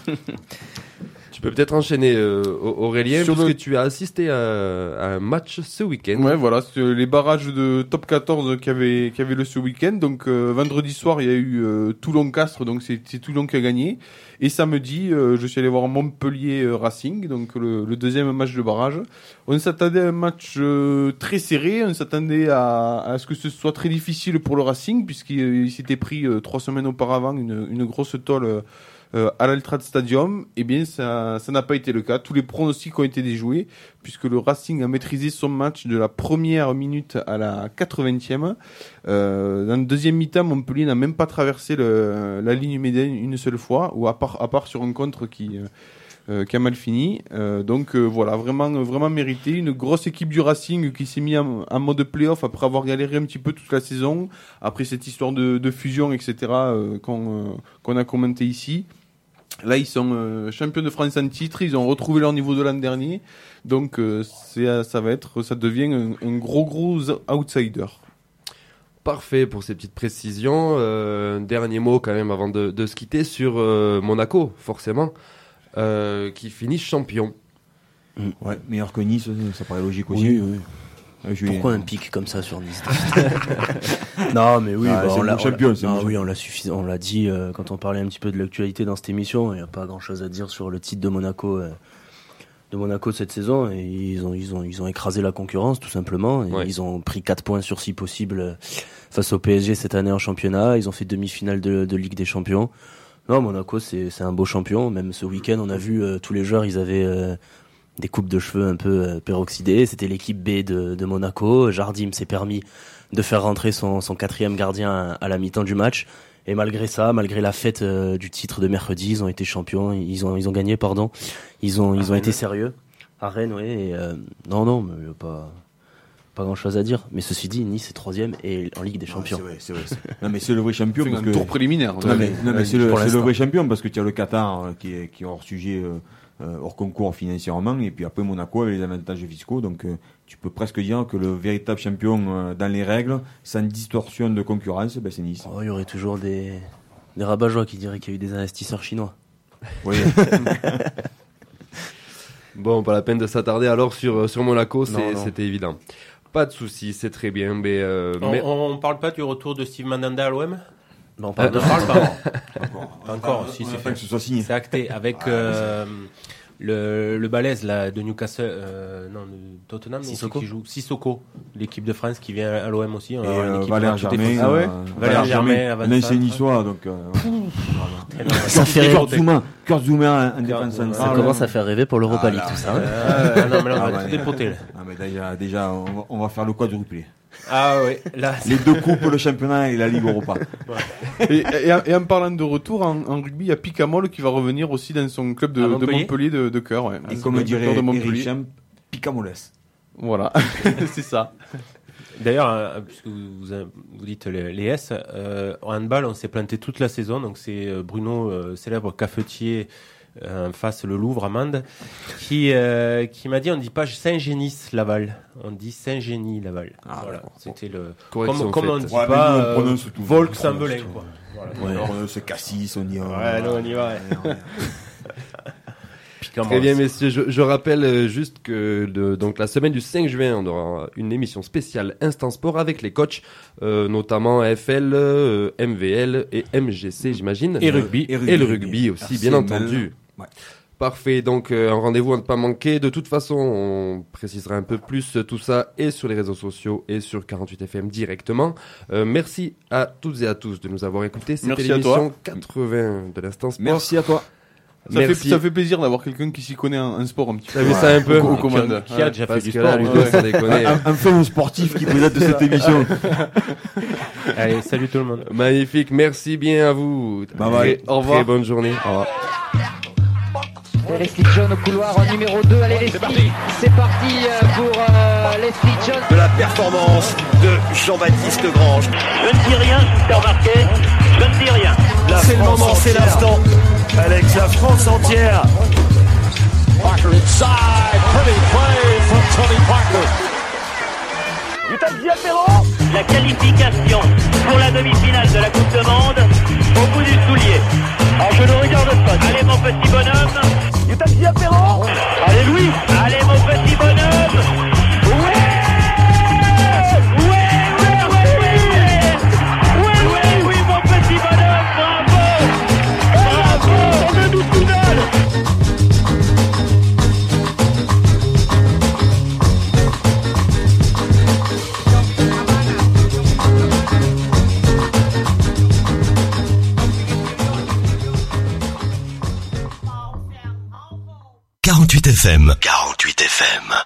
Tu peux peut-être enchaîner, euh, Au- Aurélien, Sur puisque le- tu as assisté à, à un match ce week-end. Ouais, voilà, c'est les barrages de top quatorze qu'il y avait, qu'il y avait le ce week-end. Donc, euh, vendredi soir, il y a eu euh, Toulon-Castres, donc c'est c'est Toulon qui a gagné. Et samedi, euh, je suis allé voir Montpellier euh, Racing, donc le, le deuxième match de barrage. On s'attendait à un match euh, très serré, on s'attendait à, à ce que ce soit très difficile pour le Racing, puisqu'il il s'était pris euh, trois semaines auparavant une, une grosse tôle euh, euh, à l'Altrad Stadium. Eh bien, ça ça n'a pas été le cas. Tous les pronostics ont été déjoués, puisque le Racing a maîtrisé son match de la première minute à la quatre-vingtième. Euh, dans le deuxième mi-temps, Montpellier n'a même pas traversé le, la ligne médiane une seule fois, ou à part, à part sur un contre qui, euh, euh, qui a mal fini. Euh, donc euh, voilà, vraiment, vraiment mérité. Une grosse équipe du Racing qui s'est mis en, en mode play-off après avoir galéré un petit peu toute la saison, après cette histoire de, de fusion, et cetera euh, qu'on euh, qu'on a commenté ici. Là, ils sont euh, champions de France en titre, ils ont retrouvé leur niveau de l'an dernier, donc euh, c'est, ça va être, ça devient un, un gros gros outsider. Parfait pour ces petites précisions. Euh, un dernier mot quand même avant de, de se quitter sur euh, Monaco, forcément, euh, qui finit champion. Ouais, meilleur que Nice, ça paraît logique aussi. Oui, oui. Euh, Julien. Pourquoi un pic comme ça sur Nice? Non, mais oui, Ah, bah, c'est on le l'a, bon champion, on l'a- c'est le non, bon oui, on l'a suffi- on l'a dit euh, quand on parlait un petit peu de l'actualité dans cette émission. Il n'y a pas grand-chose à dire sur le titre de Monaco, euh, de Monaco cette saison. Et ils ont, ils ont, ils ont écrasé la concurrence tout simplement. Et Ouais. Ils ont pris quatre points sur six possibles euh, face au P S G cette année en championnat. Ils ont fait demi-finale de, de Ligue des Champions. Non, Monaco, c'est, c'est un beau champion. Même ce week-end, on a vu euh, tous les joueurs, ils avaient euh, des coupes de cheveux un peu euh, peroxydées. C'était l'équipe B de, de Monaco. Jardim s'est permis de faire rentrer son, son quatrième gardien à, à la mi-temps du match. Et malgré ça, malgré la fête euh, du titre de mercredi, ils ont été champions. Ils ont, ils ont gagné, pardon. Ils ont, ils ont été sérieux. À Rennes, oui. Et, euh, non, non, mais y a pas, pas grand chose à dire. Mais ceci dit, Nice est troisième et en Ligue des Champions. Non, c'est vrai, c'est vrai. Non, mais c'est le vrai champion. C'est parce un que... tour préliminaire. Non, mais, non, mais c'est, le, pour c'est le l'instant. vrai champion parce que tu as le Qatar euh, qui est, qui est hors sujet, euh, euh, hors concours financièrement, et puis après Monaco avec les avantages fiscaux. Donc, euh, tu peux presque dire que le véritable champion euh, dans les règles, sans distorsion de concurrence, ben, c'est Nice. Oh, il y aurait toujours des, des rabat-joie qui diraient qu'il y a eu des investisseurs chinois. Oui. Bon, pas la peine de s'attarder alors sur, sur Monaco, c'est, Non, non. c'était évident. Pas de soucis, c'est très bien. Mais, euh, On, mais... on, on parle pas du retour de Steve Mandanda à l'O M? Non, On pas ne parle pas. Pas encore, si, On c'est attend fait. que ce soit signé. C'est acté avec euh, le, le balèze là, de Newcastle, euh, non, de Tottenham, mais Sissoko. qui joue Sissoko, l'équipe de France qui vient à l'O M aussi. On Et va avoir une euh, équipe Valère de tout Germain, défense. Ah ouais euh, Valère Germain, avant un ancien ça. niçois, donc euh, Ça fait rêver. Kurt Zouma, Kurt Zouma en défense Zouma. Ça centrale. commence à faire rêver pour l'Europa Ah, League, là, tout ça. ouais. hein. Ah, non, mais là, on Ah, va ouais. tout dépoter là. Ah, mais déjà, déjà on, va, on va faire le quadruplé. Ah oui, là. Les deux coupes, le championnat et la Ligue Europa. Et, et, en- et en parlant de retour, en, en rugby, il y a Picamol qui va revenir aussi dans son club de À de Montpellier, Montpellier de, de cœur. Ouais. Et C'est comme le dirait cœur de Eric Montpellier. Cham, Picamoles. Voilà, c'est ça. D'ailleurs, euh, puisque vous, vous, vous dites les, les S, euh, en handball, on s'est planté toute la saison. Donc c'est euh, Bruno, euh, célèbre cafetier euh, en face le Louvre à Mende, qui euh, qui m'a dit on dit pas Saint-Génis Laval, on dit Saint-Génie Laval. Ah, voilà, d'accord. c'était le Correction comme comme on faite. dit Ouais, mais pas nous, on euh, prononce tout. Volk On Saint-Belin prononce quoi. Voilà. Ouais, Alors, on se cassis, on y va. Ouais, nous, on y va, ouais. Ouais, ouais. Piquant Très bien, Mons. messieurs. Je, je rappelle euh, juste que de, donc la semaine du cinq juin, on aura une émission spéciale Instant Sport avec les coachs, euh, notamment F L, euh, M V L et M G C, j'imagine. Et rugby. Et, le rugby aussi, bien R C M L. entendu. Ouais. Parfait, donc euh, un rendez-vous à ne pas manquer. De toute façon, on précisera un peu plus euh, tout ça et sur les réseaux sociaux et sur quarante-huit F M directement. Euh, merci à toutes et à tous de nous avoir écoutés. C'était Merci à l'émission quatre-vingts de l'Instant Sport. Merci à toi. Ça fait, Merci. ça fait plaisir d'avoir quelqu'un qui s'y connaît en, en sport un petit peu. T'as vu ça un peu Au, au Qui a- commande. Qui a déjà fait Parce du que sport. là, Ludo, ouais. ça déconne. Un- Enfin, un sportif qui présente cette émission. Allez, salut tout le monde. Magnifique, merci bien à vous. Bye bye. Très- Au revoir. Très bonne journée. Au revoir. Et les Steve Jones au couloir en numéro deux. Allez, les Steve. C'est parti euh, pour euh, les Steve Jones. De la performance de Jean-Baptiste Grange. Je ne dis rien, je vous fais remarquer. Je ne dis rien. La c'est le moment, c'est l'instant. Alex, la France entière. Parker inside. Pretty play from Tony Parker. La qualification pour la demi-finale de la Coupe de Monde au bout du soulier. Alors je ne regarde pas. Allez mon petit bonhomme. Allez Louis. Allez mon petit bonhomme. Ouais. Ouais, ouais, ouais, ouais. Ouais, ouais, oui mon petit bonhomme. Bravo. Bravo. On a nous tout seul. quarante-huit F M. quarante-huit F M.